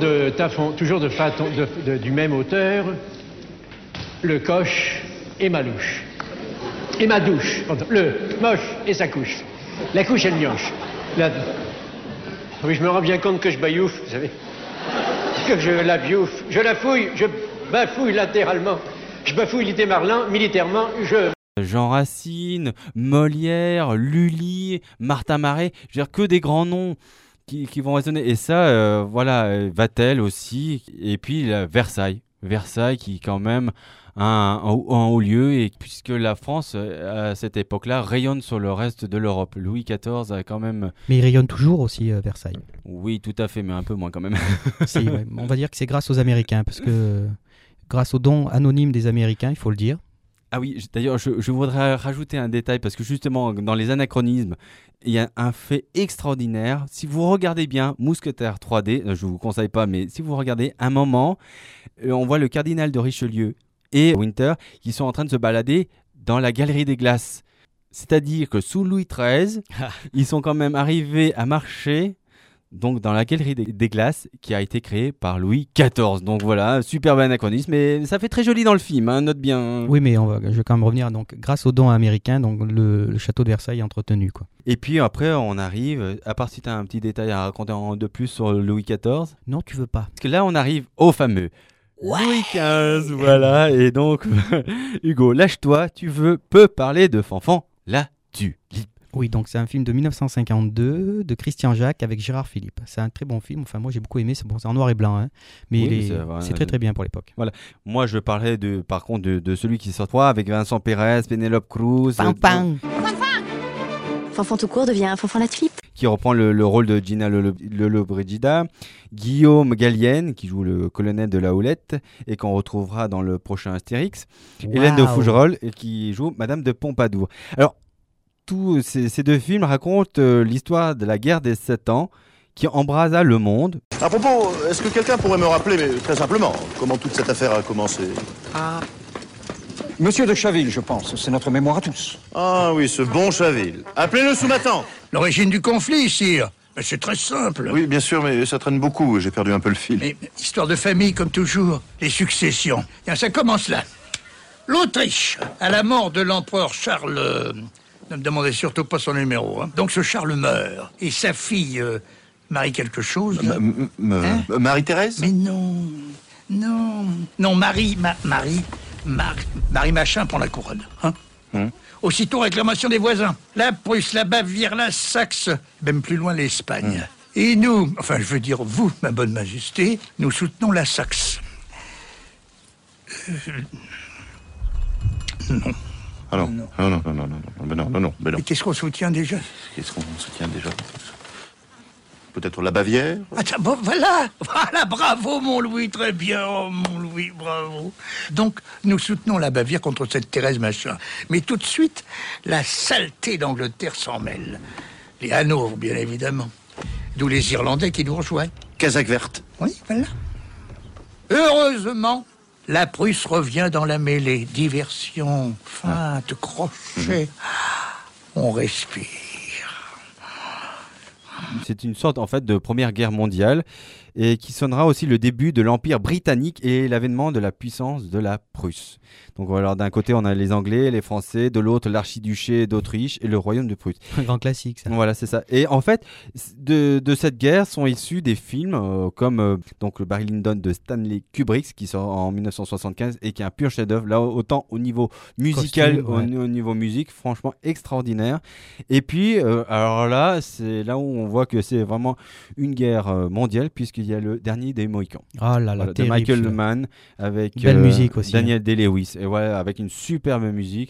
Speaker 15: du même auteur, le Coche et ma louche. Et ma douche, pardon. Le moche et sa couche. La couche et le mioche. Oui, je me rends bien compte que je baillouffe, vous savez. Que je la biouffe. Je la fouille, je bafouille latéralement. Je bafouille militairement,
Speaker 1: Jean Racine, Molière, Lully, Martin Marais, je veux dire que des grands noms qui vont résonner. Et ça, Vatel aussi. Et puis Versailles qui quand même un haut lieu, et puisque la France à cette époque-là rayonne sur le reste de l'Europe. Louis XIV a quand même...
Speaker 2: Mais il rayonne toujours aussi, Versailles.
Speaker 1: Oui, tout à fait, mais un peu moins quand même.
Speaker 2: Si, ouais. On va dire que c'est grâce aux Américains, parce que grâce aux dons anonymes des Américains, il faut le dire.
Speaker 1: Ah oui, d'ailleurs, je voudrais rajouter un détail, parce que justement, dans les anachronismes, il y a un fait extraordinaire. Si vous regardez bien Mousquetaires 3D, je ne vous conseille pas, mais si vous regardez un moment, on voit le cardinal de Richelieu et Winter qui sont en train de se balader dans la galerie des glaces. C'est-à-dire que sous Louis XIII, ils sont quand même arrivés à marcher donc dans la galerie des glaces qui a été créée par Louis XIV. Donc voilà, superbe anachronisme, mais ça fait très joli dans le film, hein, note bien.
Speaker 2: Oui, mais je vais quand même revenir. Donc, grâce aux dons américains, donc le château de Versailles est entretenu, quoi.
Speaker 1: Et puis après, on arrive, à part si tu as un petit détail à raconter de plus sur Louis XIV.
Speaker 2: Non, tu veux pas.
Speaker 1: Parce que là, on arrive au fameux Louis XV, voilà. Et donc, Hugo, lâche-toi, tu peux parler de Fanfan, là, tu lis.
Speaker 2: Oui, donc c'est un film de 1952 de Christian Jacques avec Gérard Philippe. C'est un très bon film. Enfin, moi, j'ai beaucoup aimé. C'est en noir et blanc, hein. Mais oui, c'est très très bien pour l'époque.
Speaker 1: Voilà. Moi, je parlais par contre de celui qui sort 3 avec Vincent Pérez, Pénélope Cruz.
Speaker 16: Fanfan tout court devient un Fanfan la Philippe.
Speaker 1: Qui reprend le rôle de Gina Lollobrigida. Guillaume Gallienne, qui joue le colonel de la Houlette et qu'on retrouvera dans le prochain Astérix. Wow. Hélène de Fougerolles, qui joue Madame de Pompadour. Alors, tous ces deux films racontent l'histoire de la guerre des 7 ans qui embrasa le monde.
Speaker 17: À propos, est-ce que quelqu'un pourrait me rappeler, mais très simplement, comment toute cette affaire a commencé ?
Speaker 18: Monsieur de Chaville, je pense. C'est notre mémoire à tous.
Speaker 17: Ah oui, ce bon Chaville. Appelez-le sous ma tente.
Speaker 14: L'origine du conflit, sire. Mais c'est très simple.
Speaker 17: Oui, bien sûr, mais ça traîne beaucoup. J'ai perdu un peu le fil.
Speaker 14: Mais, histoire de famille, comme toujours. Les successions. Bien, ça commence là. L'Autriche, à la mort de l'empereur Charles... Ne me demandez surtout pas son numéro. Hein. Donc ce Charles meurt. Et sa fille, Marie quelque chose.
Speaker 17: Marie-Thérèse ?
Speaker 14: Mais non. Marie Machin prend la couronne. Hein. Aussitôt réclamation des voisins. La Prusse, la Bavière, la Saxe, même plus loin l'Espagne. Et nous, enfin je veux dire vous, ma bonne majesté, nous soutenons la Saxe. Non.
Speaker 17: Ah non.
Speaker 14: Mais qu'est-ce qu'on soutient déjà ?
Speaker 17: Peut-être la Bavière ?
Speaker 14: Bon, voilà, bravo mon Louis, très bien, oh, mon Louis, bravo. Donc, nous soutenons la Bavière contre cette Thérèse Machin. Mais tout de suite, la saleté d'Angleterre s'en mêle. Les Hanovres, bien évidemment. D'où les Irlandais qui nous rejoignent.
Speaker 17: Casaque verte.
Speaker 14: Oui, voilà. Heureusement, la Prusse revient dans la mêlée. Diversion, feinte, crochet. On respire.
Speaker 1: C'est une sorte en fait de première guerre mondiale et qui sonnera aussi le début de l'Empire britannique et l'avènement de la puissance de la Prusse. Donc alors d'un côté on a les Anglais, les Français, de l'autre l'archiduché d'Autriche et le royaume de Prusse.
Speaker 2: Un grand classique ça.
Speaker 1: Voilà, c'est ça. Et en fait de cette guerre sont issus des films comme donc le Barry Lyndon de Stanley Kubrick qui sort en 1975 et qui est un pur chef-d'œuvre. Là autant au niveau musical, costume, au niveau musique, franchement extraordinaire. Et puis alors là c'est là où on voit que c'est vraiment une guerre mondiale puisqu'il y a le dernier des Mohicans.
Speaker 2: Ah là là,
Speaker 1: voilà, de
Speaker 2: terrible,
Speaker 1: Michael Mann avec
Speaker 2: belle musique aussi,
Speaker 1: Daniel Day-Lewis et voilà avec une superbe musique.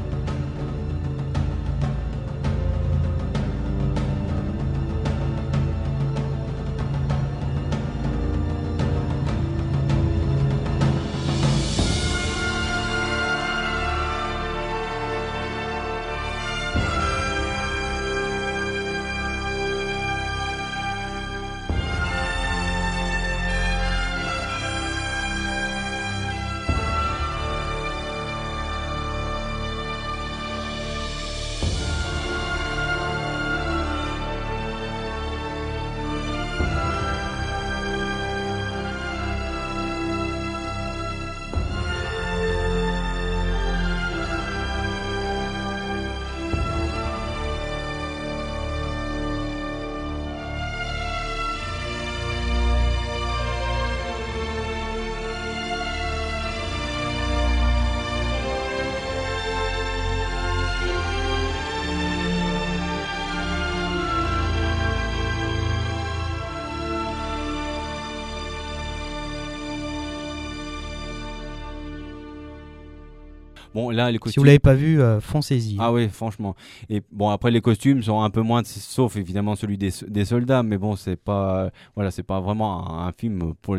Speaker 1: Bon, là, les costumes...
Speaker 2: Si vous l'avez pas vu, foncez-y.
Speaker 1: Ah oui, franchement. Et bon, après, les costumes sont un peu moins, sauf évidemment celui des soldats, mais bon, c'est pas, voilà, c'est pas vraiment un film pour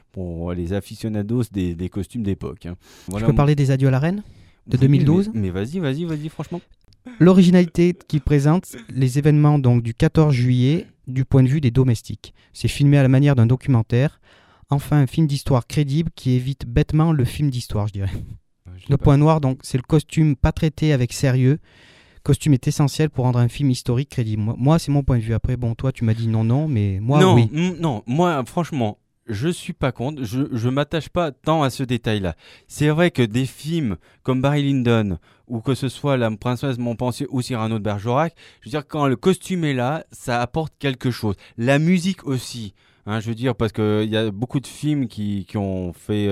Speaker 1: les aficionados des costumes d'époque. Hein. Voilà.
Speaker 2: Je peux parler des Adieux à la Reine de 2012
Speaker 1: mais vas-y, franchement.
Speaker 2: L'originalité qui présente les événements donc du 14 juillet du point de vue des domestiques. C'est filmé à la manière d'un documentaire. Enfin, un film d'histoire crédible qui évite bêtement le film d'histoire, je dirais. Le point noir, donc, c'est le costume pas traité avec sérieux. Le costume est essentiel pour rendre un film historique crédible. Moi, c'est mon point de vue. Après, bon, toi, tu m'as dit non, mais moi,
Speaker 1: non,
Speaker 2: oui.
Speaker 1: Non, moi, franchement, je suis pas contre. Je m'attache pas tant à ce détail-là. C'est vrai que des films comme Barry Lyndon ou que ce soit La Princesse Montpensier ou Cyrano de Bergerac, je veux dire, quand le costume est là, ça apporte quelque chose. La musique aussi. Hein, je veux dire, parce qu'il y a beaucoup de films qui ont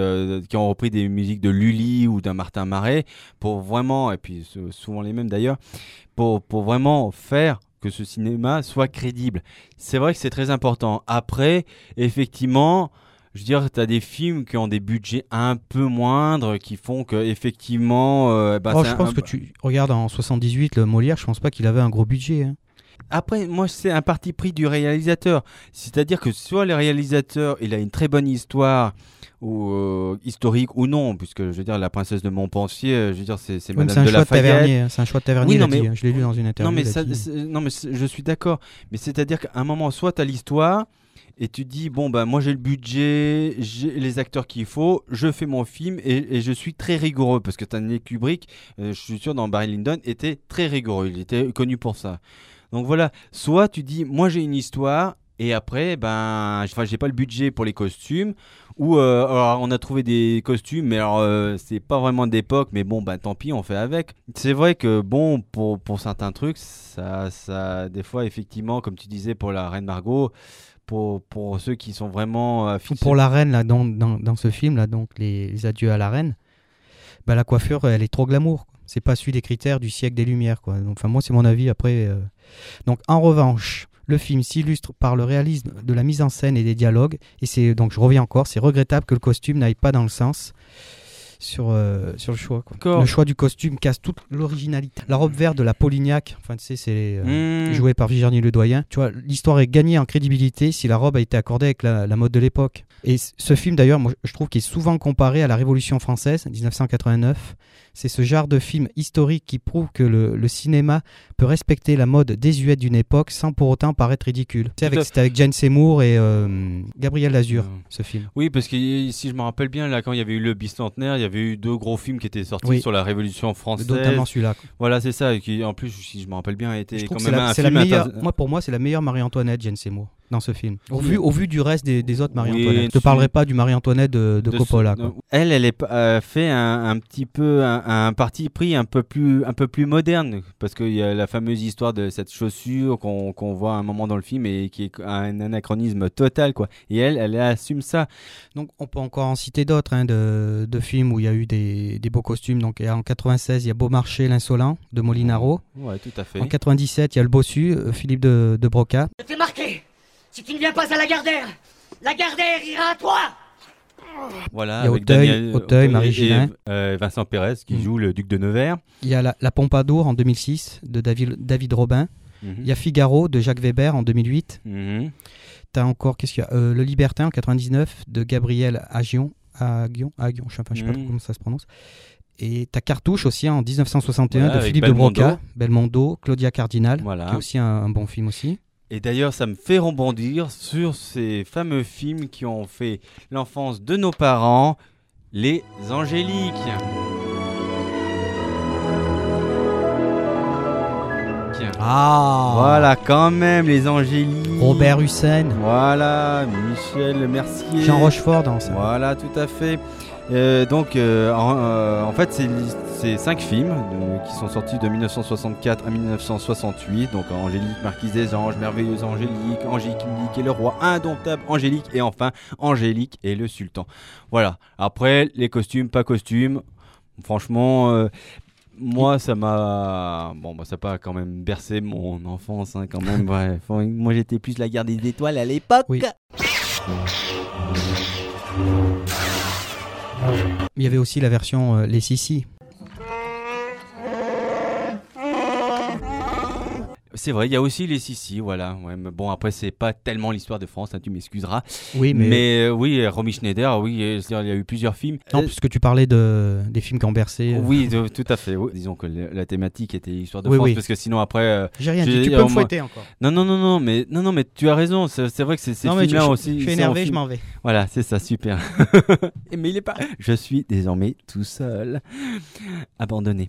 Speaker 1: repris des musiques de Lully ou d'un Martin Marais pour vraiment, et puis souvent les mêmes d'ailleurs, pour vraiment faire que ce cinéma soit crédible. C'est vrai que c'est très important. Après, effectivement, je veux dire, tu as des films qui ont des budgets un peu moindres, qui font que effectivement...
Speaker 2: je pense que tu regardes en 78, le Molière, je pense pas qu'il avait un gros budget. Hein.
Speaker 1: Après, moi, c'est un parti pris du réalisateur. C'est-à-dire que soit le réalisateur, il a une très bonne histoire, ou historique ou non, puisque, je veux dire, La Princesse de Montpensier, je veux dire, c'est Madame de Lafayette.
Speaker 2: C'est un choix de Tavernier,
Speaker 1: oui,
Speaker 2: je l'ai lu dans une interview.
Speaker 1: Non, mais je suis d'accord. Mais c'est-à-dire qu'à un moment, soit tu as l'histoire, et tu dis, bon, ben, moi, j'ai le budget, j'ai les acteurs qu'il faut, je fais mon film, et je suis très rigoureux, parce que Stanley Kubrick, je suis sûr, dans Barry Lyndon, était très rigoureux. Il était connu pour ça. Donc voilà, soit tu dis, moi j'ai une histoire, et après, j'ai pas le budget pour les costumes, ou alors on a trouvé des costumes, mais alors c'est pas vraiment d'époque, mais bon, tant pis, on fait avec. C'est vrai que bon, pour certains trucs, ça, des fois, effectivement, comme tu disais pour la Reine Margot, pour ceux qui sont vraiment...
Speaker 2: Pour la Reine, là, dans ce film, là, donc les Adieux à la Reine, la coiffure, elle est trop glamour. C'est pas celui des critères du siècle des Lumières, quoi. Donc, moi, c'est mon avis. Après, donc, en revanche, le film s'illustre par le réalisme de la mise en scène et des dialogues. Et c'est donc, je reviens encore, c'est regrettable que le costume n'aille pas dans le sens sur le choix, quoi. Le choix du costume casse toute l'originalité. La robe verte de la Polignac, enfin, tu sais, c'est joué par Virginie Ledoyen. Tu vois, l'histoire est gagnée en crédibilité si la robe a été accordée avec la mode de l'époque. Et ce film, d'ailleurs, moi, je trouve qu'il est souvent comparé à la Révolution française, 1989. C'est ce genre de film historique qui prouve que le cinéma peut respecter la mode désuète d'une époque sans pour autant paraître ridicule. C'était avec Jane Seymour et Gabriel Lazur, ce film.
Speaker 1: Oui, parce que si je me rappelle bien, là, quand il y avait eu le bicentenaire, il y avait eu 2 gros films qui étaient sortis sur la Révolution française.
Speaker 2: Notamment celui-là.
Speaker 1: Voilà, c'est ça. Et qui, en plus, si je me rappelle bien, était quand même un
Speaker 2: film. Moi, pour moi, c'est la meilleure Marie-Antoinette, Jane Seymour, dans ce film. Au vu du reste des autres Marie-Antoinette. Je ne te parlerai pas du Marie-Antoinette de Coppola.
Speaker 1: Elle est fait un petit peu un parti pris un peu plus moderne, parce qu'il y a la fameuse histoire de cette chaussure qu'on voit à un moment dans le film et qui est un anachronisme total, quoi. Et elle assume ça.
Speaker 2: Donc on peut encore en citer d'autres de films où il y a eu des beaux costumes. Donc en 96, il y a Beaumarchais, l'Insolent de Molinaro.
Speaker 1: Ouais, tout à fait.
Speaker 2: En 97, il y a Le Bossu, Philippe de Broca.
Speaker 19: Je t'ai marqué. Si tu ne viens pas à la Gardère ira à toi.
Speaker 1: Voilà,
Speaker 2: il y a
Speaker 1: avec
Speaker 2: Auteuil, Marie Gillin.
Speaker 1: Et Vincent Pérez qui joue le duc de Nevers.
Speaker 2: Il y a la Pompadour en 2006 de David Robin. Il y a Figaro de Jacques Weber en 2008. T'as encore, qu'est-ce qu'il y a Le Libertin en 99 de Gabriel Agion, je sais pas comment ça se prononce. Et t'as Cartouche aussi en 1961 de Philippe de Broca, Belmondo, Claudia Cardinal, qui est aussi un bon film aussi.
Speaker 1: Et d'ailleurs, ça me fait rebondir sur ces fameux films qui ont fait l'enfance de nos parents, les Angéliques. Voilà, quand même, les Angéliques.
Speaker 2: Robert Hussein.
Speaker 1: Voilà, Michel Mercier.
Speaker 2: Jean Rochefort dans ça.
Speaker 1: Voilà, tout à fait. En fait, c'est 5 films qui sont sortis de 1964 à 1968. Donc Angélique, Marquise des Anges, Merveilleuse Angélique, Angélique et le Roi, Indomptable Angélique et enfin Angélique et le Sultan. Voilà. Après, les costumes, pas costumes. Franchement, moi, ça m'a... Bon, ça n'a pas quand même bercé mon enfance, hein, quand même. Bref. Moi, j'étais plus la Guerre des Étoiles à l'époque.
Speaker 2: Oui. Il y avait aussi la version Les Sissi.
Speaker 1: C'est vrai, il y a aussi les Sissi, voilà. Ouais, mais bon, après, c'est pas tellement l'histoire de France, hein, tu m'excuseras.
Speaker 2: Oui, mais
Speaker 1: oui, Romy Schneider, oui, il y a eu plusieurs films.
Speaker 2: Non, puisque tu parlais des films qui ont bercé.
Speaker 1: Oui, tout à fait. Oui. Disons que la thématique était l'histoire de France, parce que sinon après.
Speaker 2: J'ai rien dit. Tu peux me fouetter encore.
Speaker 1: Non, mais tu as raison. C'est vrai que ces films-là aussi.
Speaker 2: Je suis énervé, je m'en vais.
Speaker 1: Voilà, c'est ça, super. Mais il est pas. Je suis désormais tout seul, abandonné.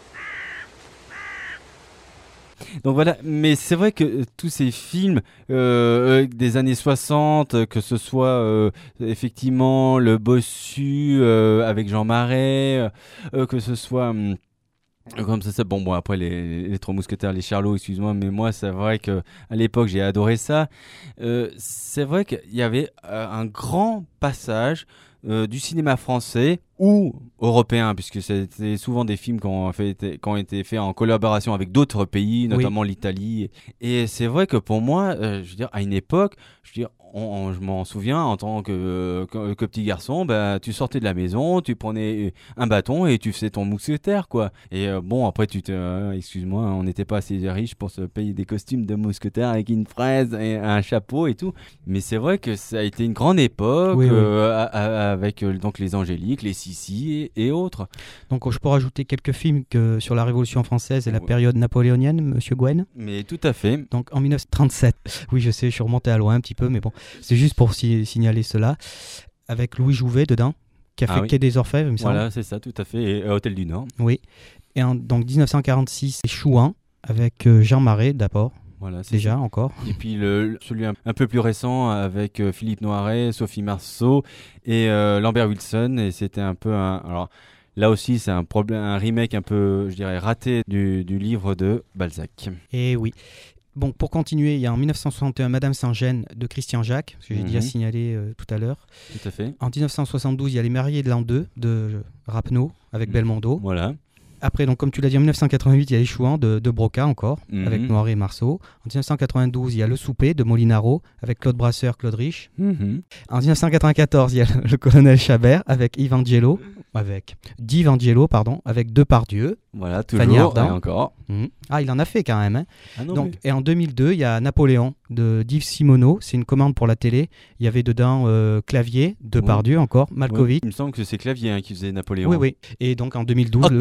Speaker 1: Donc voilà, mais c'est vrai que tous ces films des années 60, que ce soit effectivement Le Bossu avec Jean Marais, que ce soit comme ça, bon après les Trois Mousquetaires, les Charlots, excuse-moi, mais moi c'est vrai que à l'époque j'ai adoré ça. C'est vrai qu'il y avait un grand passage du cinéma français ou européen, puisque c'était souvent des films qui ont été faits en collaboration avec d'autres pays, notamment l'Italie. Et c'est vrai que pour moi, je veux dire, à une époque, je m'en souviens, en tant que petit garçon, tu sortais de la maison, tu prenais un bâton et tu faisais ton mousquetaire, quoi. Et bon, après, excuse-moi, on n'était pas assez riches pour se payer des costumes de mousquetaire avec une fraise et un chapeau et tout. Mais c'est vrai que ça a été une grande époque, avec donc les Angéliques, les Sissi et autres.
Speaker 2: Donc je peux rajouter quelques films sur la Révolution française et la période napoléonienne, Monsieur Gwen.
Speaker 1: Mais tout à fait.
Speaker 2: Donc en 1937, oui je sais, je suis remonté à loin un petit peu, mais bon, c'est juste pour signaler cela, avec Louis Jouvet dedans, qui a fait Quai des Orfèvres, il me semble.
Speaker 1: Voilà, c'est ça, tout à fait, et Hôtel du Nord.
Speaker 2: Oui, et donc 1946, c'est Chouin, avec Jean Marais d'abord.
Speaker 1: Voilà, c'est
Speaker 2: déjà
Speaker 1: ça.
Speaker 2: Encore.
Speaker 1: Et puis celui un peu plus récent avec Philippe Noiret, Sophie Marceau et Lambert Wilson. Et c'était un peu alors là aussi, c'est un remake un peu, je dirais, raté du livre de Balzac.
Speaker 2: Et oui. Bon, pour continuer, il y a en 1961 Madame Saint-Gène de Christian Jacques, que j'ai déjà signalé tout à l'heure.
Speaker 1: Tout à fait.
Speaker 2: En 1972, il y a Les Mariés de l'an 2 de Rapneau avec Belmondo.
Speaker 1: Voilà.
Speaker 2: Après, donc, comme tu l'as dit, en 1988, il y a Les Chouans de Broca encore, avec Noiret et Marceau. En 1992, il y a Le Souper de Molinaro, avec Claude Brasseur, Claude Rich. En 1994, il y a Le Colonel Chabert, avec Di Angelo, avec Depardieu.
Speaker 1: Voilà, toujours, et encore.
Speaker 2: Ah, il en a fait quand même. Hein.
Speaker 1: Ah non,
Speaker 2: donc, et en 2002, il y a Napoléon de Yves Simoneau. C'est une commande pour la télé. Il y avait dedans Clavier, Depardieu encore, Malkovich.
Speaker 1: Il me semble que c'est Clavier qui faisait Napoléon.
Speaker 2: Oui. Et donc en 2012,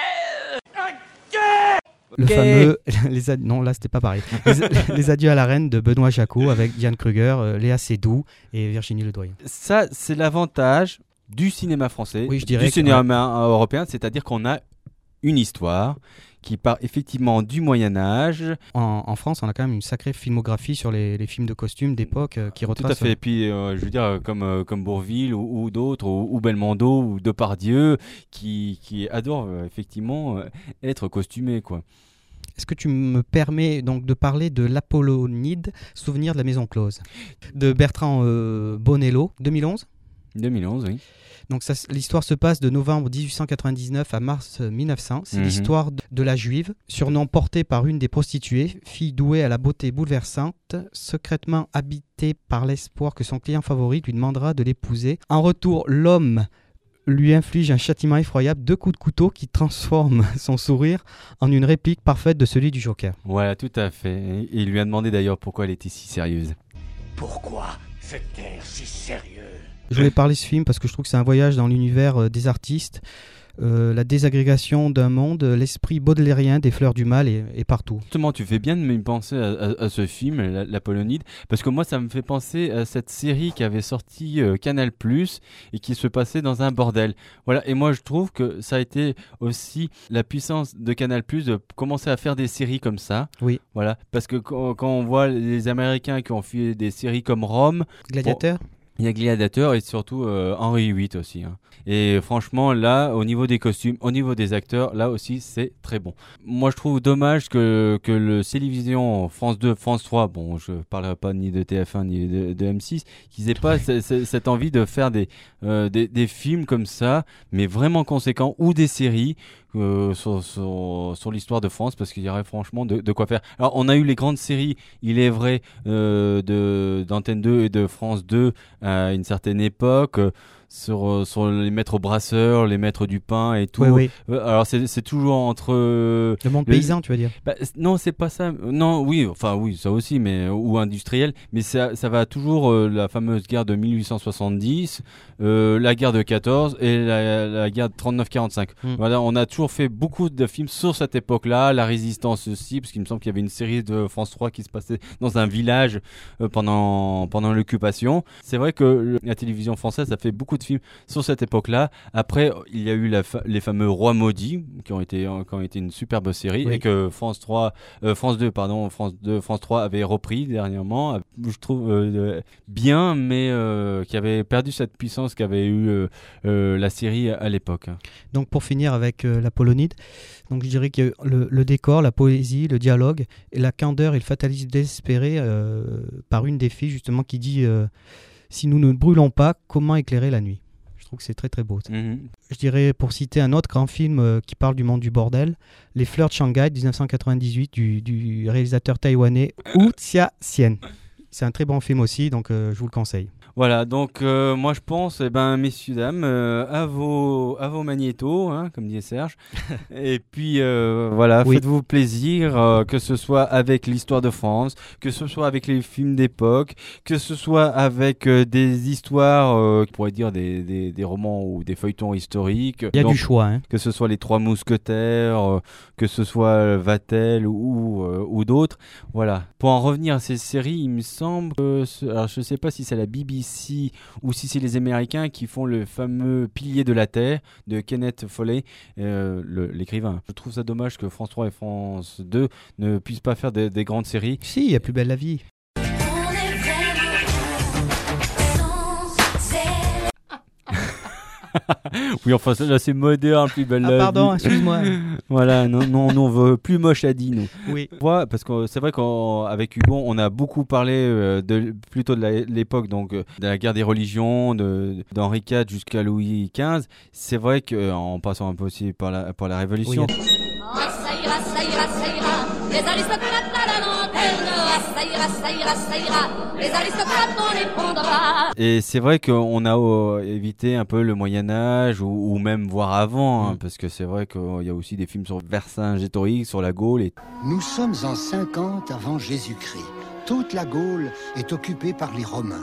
Speaker 2: le fameux non là c'était pas pareil les Adieux à la Reine de Benoît Jacot avec Diane Kruger, Léa Seydoux et Virginie Ledoyen.
Speaker 1: Ça c'est l'avantage du cinéma français,
Speaker 2: Oui, je dirais
Speaker 1: du cinéma européen, c'est-à-dire qu'on a une histoire qui part effectivement du Moyen-Âge.
Speaker 2: En France, on a quand même une sacrée filmographie sur les films de costumes d'époque qui retracent...
Speaker 1: Tout à fait. Et puis, je veux dire, comme Bourvil ou d'autres, ou Belmondo, ou Depardieu, qui adorent effectivement être costumés, quoi.
Speaker 2: Est-ce que tu me permets donc de parler de l'Apollonide, souvenir de la Maison Close, de Bertrand Bonello, 2011 ?
Speaker 1: 2011, oui.
Speaker 2: Donc l'histoire se passe de novembre 1899 à mars 1900. C'est l'histoire de la Juive, surnom porté par une des prostituées, fille douée à la beauté bouleversante, secrètement habitée par l'espoir que son client favori lui demandera de l'épouser. En retour, l'homme lui inflige un châtiment effroyable, 2 coups de couteau qui transforment son sourire en une réplique parfaite de celui du Joker.
Speaker 1: Voilà, tout à fait. Et il lui a demandé d'ailleurs pourquoi elle était si sérieuse.
Speaker 4: Pourquoi cette air si sérieux?
Speaker 2: Je voulais parler de ce film parce que je trouve que c'est un voyage dans l'univers des artistes, la désagrégation d'un monde, l'esprit baudelairien des fleurs du mal est partout.
Speaker 1: Justement, tu fais bien de me penser à ce film, l'Apollonide, parce que moi, ça me fait penser à cette série qui avait sorti Canal+, et qui se passait dans un bordel. Voilà, et moi, je trouve que ça a été aussi la puissance de Canal+, de commencer à faire des séries comme ça.
Speaker 2: Oui.
Speaker 1: Voilà, parce que quand on voit les Américains qui ont fait des séries comme Rome...
Speaker 2: Gladiateur.
Speaker 1: Il y a Gladiateur et surtout Henri VIII aussi. Hein. Et franchement, là, au niveau des costumes, au niveau des acteurs, là aussi, c'est très bon. Moi, je trouve dommage que le télévision France 2, France 3, bon, je parlerai pas ni de TF1 ni de M6, qu'ils aient pas cette envie de faire des films comme ça, mais vraiment conséquents, ou des séries sur l'histoire de France, parce qu'il y aurait franchement de quoi faire. Alors, on a eu les grandes séries, il est vrai, d'Antenne 2 et de France 2 à une certaine époque, sur les maîtres brasseurs, les maîtres du pain et tout.
Speaker 2: Oui.
Speaker 1: Alors c'est toujours entre
Speaker 2: le monde paysan, tu veux dire?
Speaker 1: Non, c'est pas ça. Non, oui, enfin oui, ça aussi, mais ou industriel. Mais ça va toujours la fameuse guerre de 1870, la guerre de 14 et la guerre de 39-45. Voilà, on a toujours fait beaucoup de films sur cette époque-là, la résistance aussi, parce qu'il me semble qu'il y avait une série de France 3 qui se passait dans un village pendant l'occupation. C'est vrai que la télévision française a fait beaucoup de films sur cette époque-là. Après, il y a eu les fameux Rois maudits qui ont été une superbe série, et que France 3 avait repris dernièrement. Je trouve bien, mais qui avait perdu cette puissance qu'avait eu la série à l'époque.
Speaker 2: Donc pour finir avec l'Apollonide, donc je dirais que le décor, la poésie, le dialogue, et la candeur et le fatalisme désespéré par une des filles justement qui dit si nous ne brûlons pas, comment éclairer la nuit? Je trouve que c'est très très beau. Je dirais, pour citer un autre grand film qui parle du monde du bordel, Les Fleurs de Shanghai, 1998, du réalisateur taïwanais Wu Xia-xian. C'est un très bon film aussi, donc je vous le conseille.
Speaker 1: Voilà, donc moi je pense, messieurs, dames, à vos magnétos, hein, comme disait Serge. Et puis voilà, faites-vous plaisir, que ce soit avec l'histoire de France, que ce soit avec les films d'époque, que ce soit avec des histoires, on pourrait dire des romans ou des feuilletons historiques.
Speaker 2: Il y a du choix. Hein.
Speaker 1: Que ce soit les Trois Mousquetaires, que ce soit Vatel ou d'autres. Voilà. Pour en revenir à ces séries, il me semble que, alors je ne sais pas si c'est la BBC ou si c'est les Américains qui font le fameux Pilier de la Terre de Kenneth Foley, l'écrivain. Je trouve ça dommage que France 3 et France 2 ne puissent pas faire des grandes séries.
Speaker 2: Si, il y a Plus belle la vie.
Speaker 1: Oui, enfin, là, c'est moderne, Plus belle la vie.
Speaker 2: Pardon, excuse-moi.
Speaker 1: Voilà, non, on veut plus moche à dit, nous.
Speaker 2: Oui.
Speaker 1: Ouais, parce que c'est vrai qu'avec Hugo, on a beaucoup parlé plutôt de l'époque, donc de la guerre des religions, d'Henri IV jusqu'à Louis XV. C'est vrai qu'en passant un peu aussi par la Révolution.
Speaker 20: Oui. Oh, ça ira, les aristocrates à la lanterne. Ah, ça ira, les aristocrates on les prendra.
Speaker 1: Et c'est vrai qu'on a évité un peu le Moyen-Âge ou même voire avant, hein, parce que c'est vrai qu'il y a aussi des films sur Vercingétorix, sur la Gaule.
Speaker 21: Nous sommes en 50 avant Jésus-Christ. Toute la Gaule est occupée par les Romains.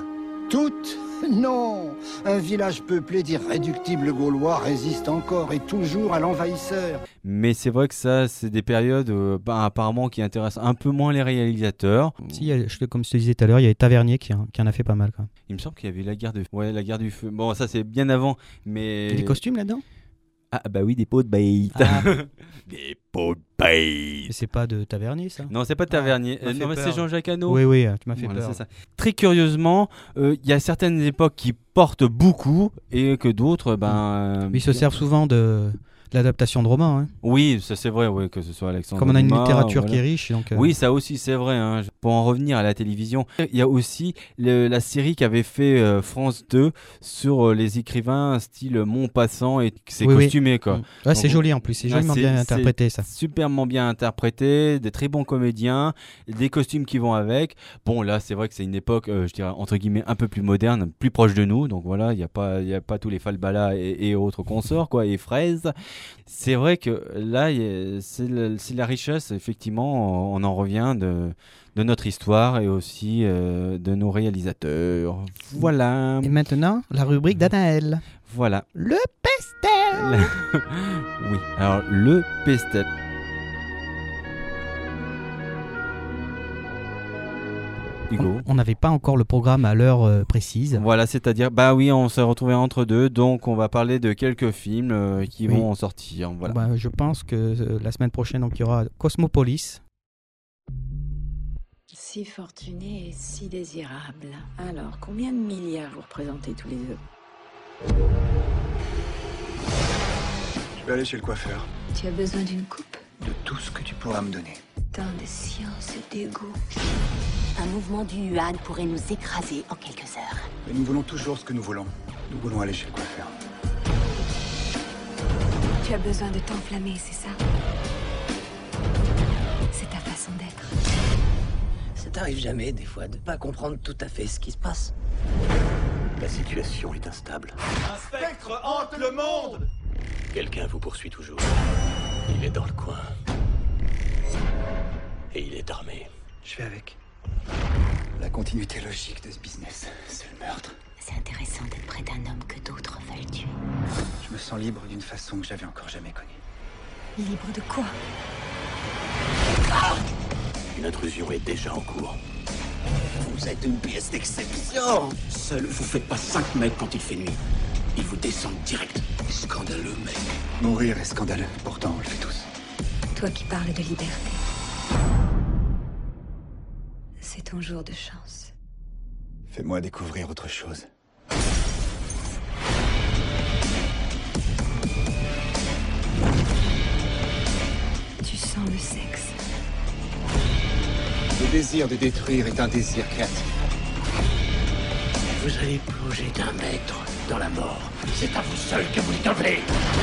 Speaker 21: Toutes? Non. Un village peuplé d'irréductibles Gaulois résiste encore et toujours à l'envahisseur.
Speaker 1: Mais c'est vrai que ça, c'est des périodes apparemment qui intéressent un peu moins les réalisateurs.
Speaker 2: Si, comme je te disais tout à l'heure, il y avait Tavernier qui en a fait pas mal. Quand même.
Speaker 1: Il me semble qu'il y avait la guerre du feu. Bon, ça c'est bien avant, mais...
Speaker 2: Et les costumes là-dedans?
Speaker 1: Ah bah oui, des pots de bait. Des pots de bait.
Speaker 2: Mais c'est pas de Tavernier, ça?
Speaker 1: Non, c'est pas de Tavernier.
Speaker 2: Non,
Speaker 1: mais c'est Jean-Jacques Hano.
Speaker 2: Oui, tu m'as fait peur.
Speaker 1: C'est ça. Très curieusement, il y a certaines époques qui portent beaucoup et que d'autres,
Speaker 2: ils se servent souvent de l'adaptation de romans. Hein.
Speaker 1: Oui, ça c'est vrai, oui, que ce soit Alexandre
Speaker 2: Comme on a une
Speaker 1: Dumas,
Speaker 2: littérature qui est riche. Donc,
Speaker 1: Oui, ça aussi c'est vrai. Hein. Pour en revenir à la télévision, il y a aussi la série qu'avait fait France 2 sur les écrivains style Montpassant et c'est costumé quoi.
Speaker 2: Ouais, c'est joli en plus, c'est joliment bien interprété ça.
Speaker 1: Superment bien interprété, des très bons comédiens, des costumes qui vont avec. Bon là, c'est vrai que c'est une époque, je dirais entre guillemets un peu plus moderne, plus proche de nous. Donc voilà, il y a pas tous les Falbala et autres consorts quoi, et fraises. C'est vrai que là, c'est la richesse, effectivement, on en revient de notre histoire et aussi de nos réalisateurs. Voilà.
Speaker 2: Et maintenant, la rubrique d'Anaël.
Speaker 1: Voilà.
Speaker 2: Le pestel.
Speaker 1: Oui, alors le pestel. Hugo.
Speaker 2: On n'avait pas encore le programme à l'heure précise.
Speaker 1: Voilà, c'est-à-dire, bah oui, on s'est retrouvés entre deux, donc on va parler de quelques films qui vont en sortir. Voilà.
Speaker 2: Bah, je pense que la semaine prochaine, donc, il y aura Cosmopolis.
Speaker 9: Si fortuné et si désirable. Alors, combien de milliards vous représentez tous les deux?
Speaker 13: Je vais aller chez le coiffeur.
Speaker 11: Tu as besoin d'une coupe?
Speaker 13: De tout ce que tu pourras me donner.
Speaker 11: Tant de science et d'égo.
Speaker 22: Un mouvement du Yuan pourrait nous écraser en quelques heures.
Speaker 13: Mais nous voulons toujours ce que nous voulons. Nous voulons aller chez le coiffeur.
Speaker 11: Tu as besoin de t'enflammer, c'est ça? C'est ta façon d'être.
Speaker 23: Ça t'arrive jamais, des fois, de pas comprendre tout à fait ce qui se passe?
Speaker 6: La situation est instable.
Speaker 3: Un spectre hante le monde!
Speaker 6: Quelqu'un vous poursuit toujours. Il est dans le coin. Et il est armé.
Speaker 13: Je vais avec. La continuité logique de ce business, c'est le meurtre.
Speaker 22: C'est intéressant d'être près d'un homme que d'autres veulent tuer.
Speaker 13: Je me sens libre d'une façon que j'avais encore jamais connue.
Speaker 11: Libre de quoi?
Speaker 6: Une intrusion est déjà en cours.
Speaker 23: Vous êtes une pièce d'exception!
Speaker 6: Seul, vous faites pas 5 mètres quand il fait nuit. Ils vous descendent direct. Scandaleux, mec.
Speaker 13: Mourir est scandaleux, pourtant on le fait tous.
Speaker 11: Toi qui parles de liberté. C'est ton jour de chance.
Speaker 13: Fais-moi découvrir autre chose.
Speaker 11: Tu sens le sexe.
Speaker 13: Le désir de détruire est un désir créatif.
Speaker 6: Vous allez plonger d'1 mètre dans la mort. C'est à vous seul que vous le devez.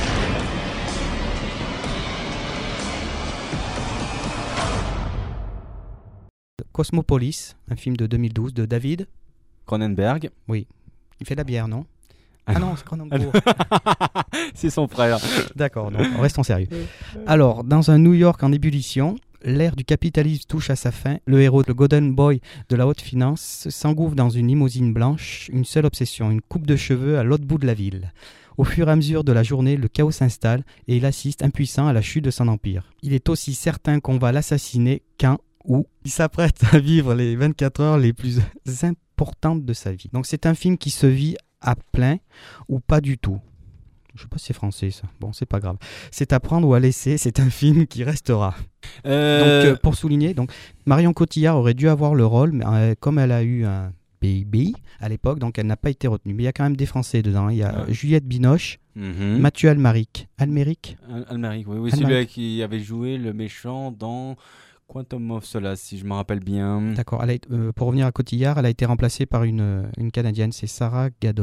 Speaker 2: Cosmopolis, un film de 2012 de David
Speaker 1: Cronenberg.
Speaker 2: Oui. Il fait de la bière, non? Ah non, c'est Cronenberg.
Speaker 1: C'est son frère.
Speaker 2: D'accord, non, restons sérieux. Alors, dans un New York en ébullition, l'ère du capitalisme touche à sa fin. Le héros, le golden boy de la haute finance, s'engouffre dans une limousine blanche, une seule obsession, une coupe de cheveux à l'autre bout de la ville. Au fur et à mesure de la journée, le chaos s'installe et il assiste impuissant à la chute de son empire. Il est aussi certain qu'on va l'assassiner quand ou il s'apprête à vivre les 24 heures les plus importantes de sa vie. Donc c'est un film qui se vit à plein ou pas du tout. Je sais pas si c'est français ça. Bon, c'est pas grave. C'est à prendre ou à laisser. C'est un film qui restera. Donc, pour souligner, donc Marion Cotillard aurait dû avoir le rôle, mais comme elle a eu un baby à l'époque, donc elle n'a pas été retenue. Mais il y a quand même des Français dedans. Il y a Juliette Binoche, Mathieu Almeric. Almeric,
Speaker 1: oui, celui qui avait joué le méchant dans Quantum of Solace, si je me rappelle bien.
Speaker 2: D'accord. Pour revenir à Cotillard, elle a été remplacée par une Canadienne, c'est Sarah Gadon.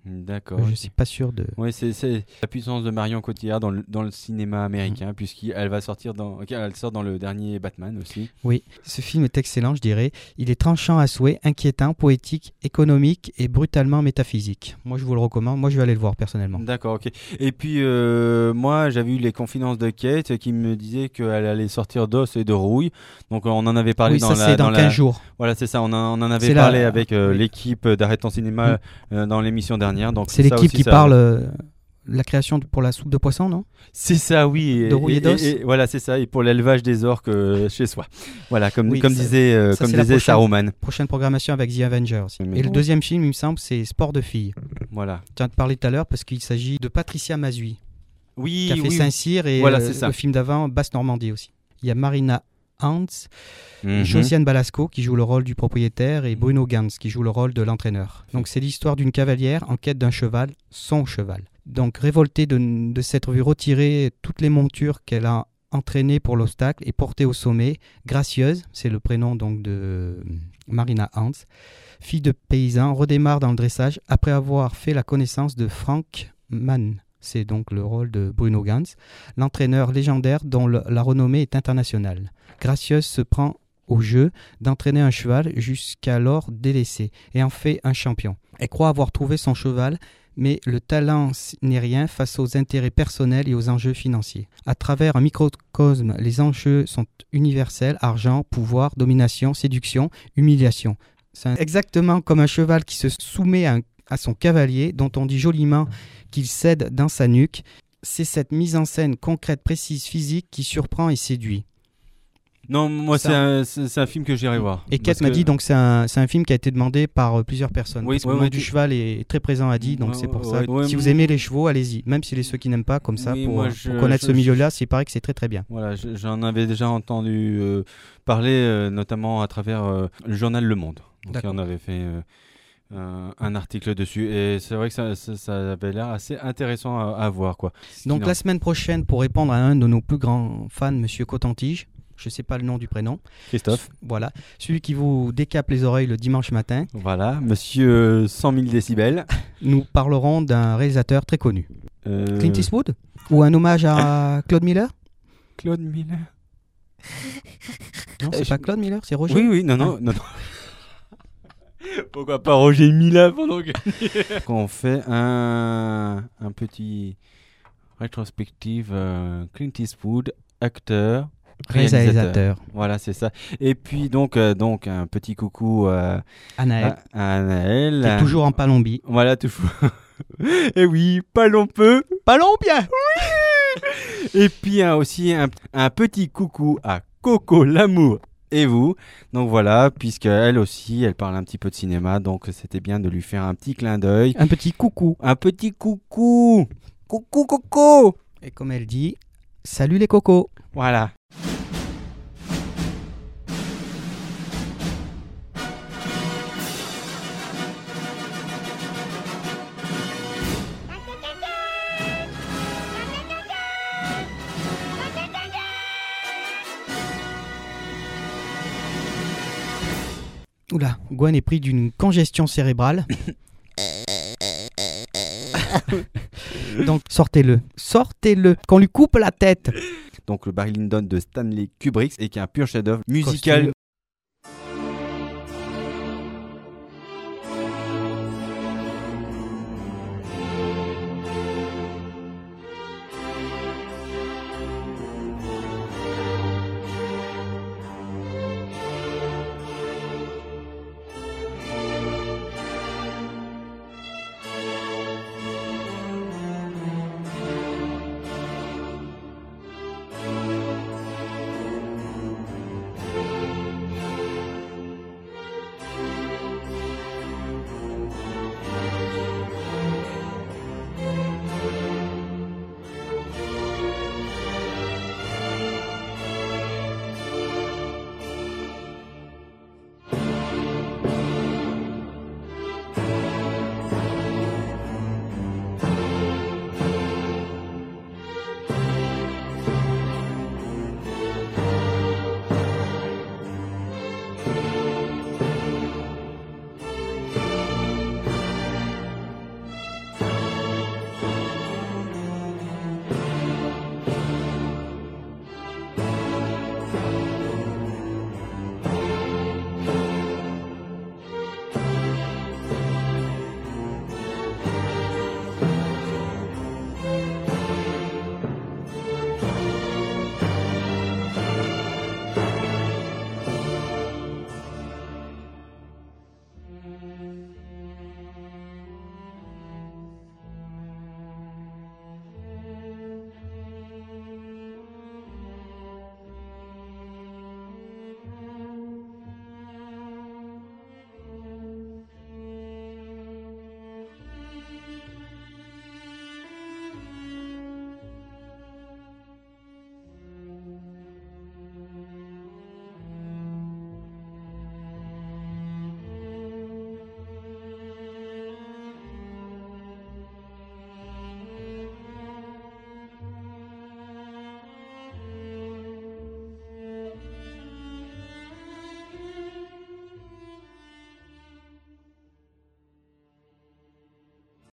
Speaker 1: D'accord.
Speaker 2: Je suis pas sûr de.
Speaker 1: Oui, c'est la puissance de Marion Cotillard dans le cinéma américain, puisqu'elle va sortir elle sort dans le dernier Batman aussi.
Speaker 2: Oui, ce film est excellent, je dirais. Il est tranchant à souhait, inquiétant, poétique, économique et brutalement métaphysique. Moi, je vous le recommande. Moi, je vais aller le voir personnellement.
Speaker 1: D'accord, ok. Et puis, moi, j'avais eu les confidences de Kate qui me disait qu'elle allait sortir d'os et de rouille. Donc, on en avait parlé
Speaker 2: dans 15 jours.
Speaker 1: Voilà, c'est ça. On en avait parlé avec l'équipe d'Arrête ton cinéma dans l'émission dernière. Donc,
Speaker 2: c'est l'équipe qui parle la création pour la soupe de poisson, non?
Speaker 1: C'est ça, oui.
Speaker 2: De rouille et d'os.
Speaker 1: Et voilà, c'est ça. Et pour l'élevage des orques chez soi. Voilà, comme disait Saruman.
Speaker 2: Prochaine programmation avec The Avengers aussi. Et le deuxième film, il me semble, c'est Sport de filles.
Speaker 1: Voilà.
Speaker 2: Tu as parlé tout à l'heure parce qu'il s'agit de Patricia Mazui.
Speaker 1: Oui,
Speaker 2: qui a fait Saint-Cyr et
Speaker 1: voilà, c'est ça.
Speaker 2: Le film d'avant, Basse-Normandie aussi. Il y a Marina Hans, Josiane Balasco qui joue le rôle du propriétaire et Bruno Ganz qui joue le rôle de l'entraîneur. Donc c'est l'histoire d'une cavalière en quête d'un cheval, son cheval. Donc révoltée de s'être vue retirer toutes les montures qu'elle a entraînées pour l'obstacle et portée au sommet, Gracieuse, c'est le prénom donc de Marina Hans, fille de paysan, redémarre dans le dressage après avoir fait la connaissance de Frank Mann. C'est donc le rôle de Bruno Ganz, l'entraîneur légendaire dont la renommée est internationale. Gracieuse se prend au jeu d'entraîner un cheval jusqu'alors délaissé et en fait un champion. Elle croit avoir trouvé son cheval, mais le talent n'est rien face aux intérêts personnels et aux enjeux financiers. À travers un microcosme, les enjeux sont universels, argent, pouvoir, domination, séduction, humiliation. C'est exactement comme un cheval qui se soumet à son cavalier, dont on dit joliment qu'il cède dans sa nuque. C'est cette mise en scène concrète, précise, physique qui surprend et séduit.
Speaker 1: Non, moi c'est un film que j'irai voir.
Speaker 2: Et Kate m'a dit donc c'est un film qui a été demandé par plusieurs personnes.
Speaker 1: Oui,
Speaker 2: le nom du cheval est très présent à Adi, donc c'est pour ça. Si vous aimez les chevaux, allez-y. Même si les ceux qui n'aiment pas, comme ça, pour connaître ce milieu-là, il paraît que c'est très très bien.
Speaker 1: Voilà, j'en avais déjà entendu parler, notamment à travers le journal Le Monde. Donc on avait fait un article dessus et c'est vrai que ça avait l'air assez intéressant à voir, quoi.
Speaker 2: Donc la semaine prochaine, pour répondre à un de nos plus grands fans, Monsieur Cotentige. Je ne sais pas le nom du prénom.
Speaker 1: Christophe.
Speaker 2: Voilà. Celui qui vous décape les oreilles le dimanche matin.
Speaker 1: Voilà, monsieur 100 000 décibels.
Speaker 2: Nous parlerons d'un réalisateur très connu. Clint Eastwood? Ou un hommage à Claude Miller?
Speaker 1: Claude Miller?
Speaker 2: Non, c'est pas Claude Miller, c'est Roger.
Speaker 1: Oui, non. Pourquoi pas Roger Miller pendant que... On fait un petit rétrospective Clint Eastwood, acteur, réalisateur. Voilà, c'est ça. Et puis donc un petit coucou à Anaël.
Speaker 2: Qui est toujours en Palombie.
Speaker 1: Voilà, toujours. Et oui, Palombeux.
Speaker 2: Palombien.
Speaker 1: Oui. Et puis aussi un petit coucou à Coco l'amour et vous. Donc voilà, puisque elle aussi, elle parle un petit peu de cinéma, donc c'était bien de lui faire un petit clin d'œil.
Speaker 2: Un petit coucou.
Speaker 1: Un petit coucou. Coucou Coco.
Speaker 2: Et comme elle dit, salut les cocos.
Speaker 1: Voilà.
Speaker 2: Oula, Gwen est pris d'une congestion cérébrale. Donc sortez-le, qu'on lui coupe la tête.
Speaker 1: Donc le Barry Lyndon de Stanley Kubrick et qui est un pur chef-d'œuvre musical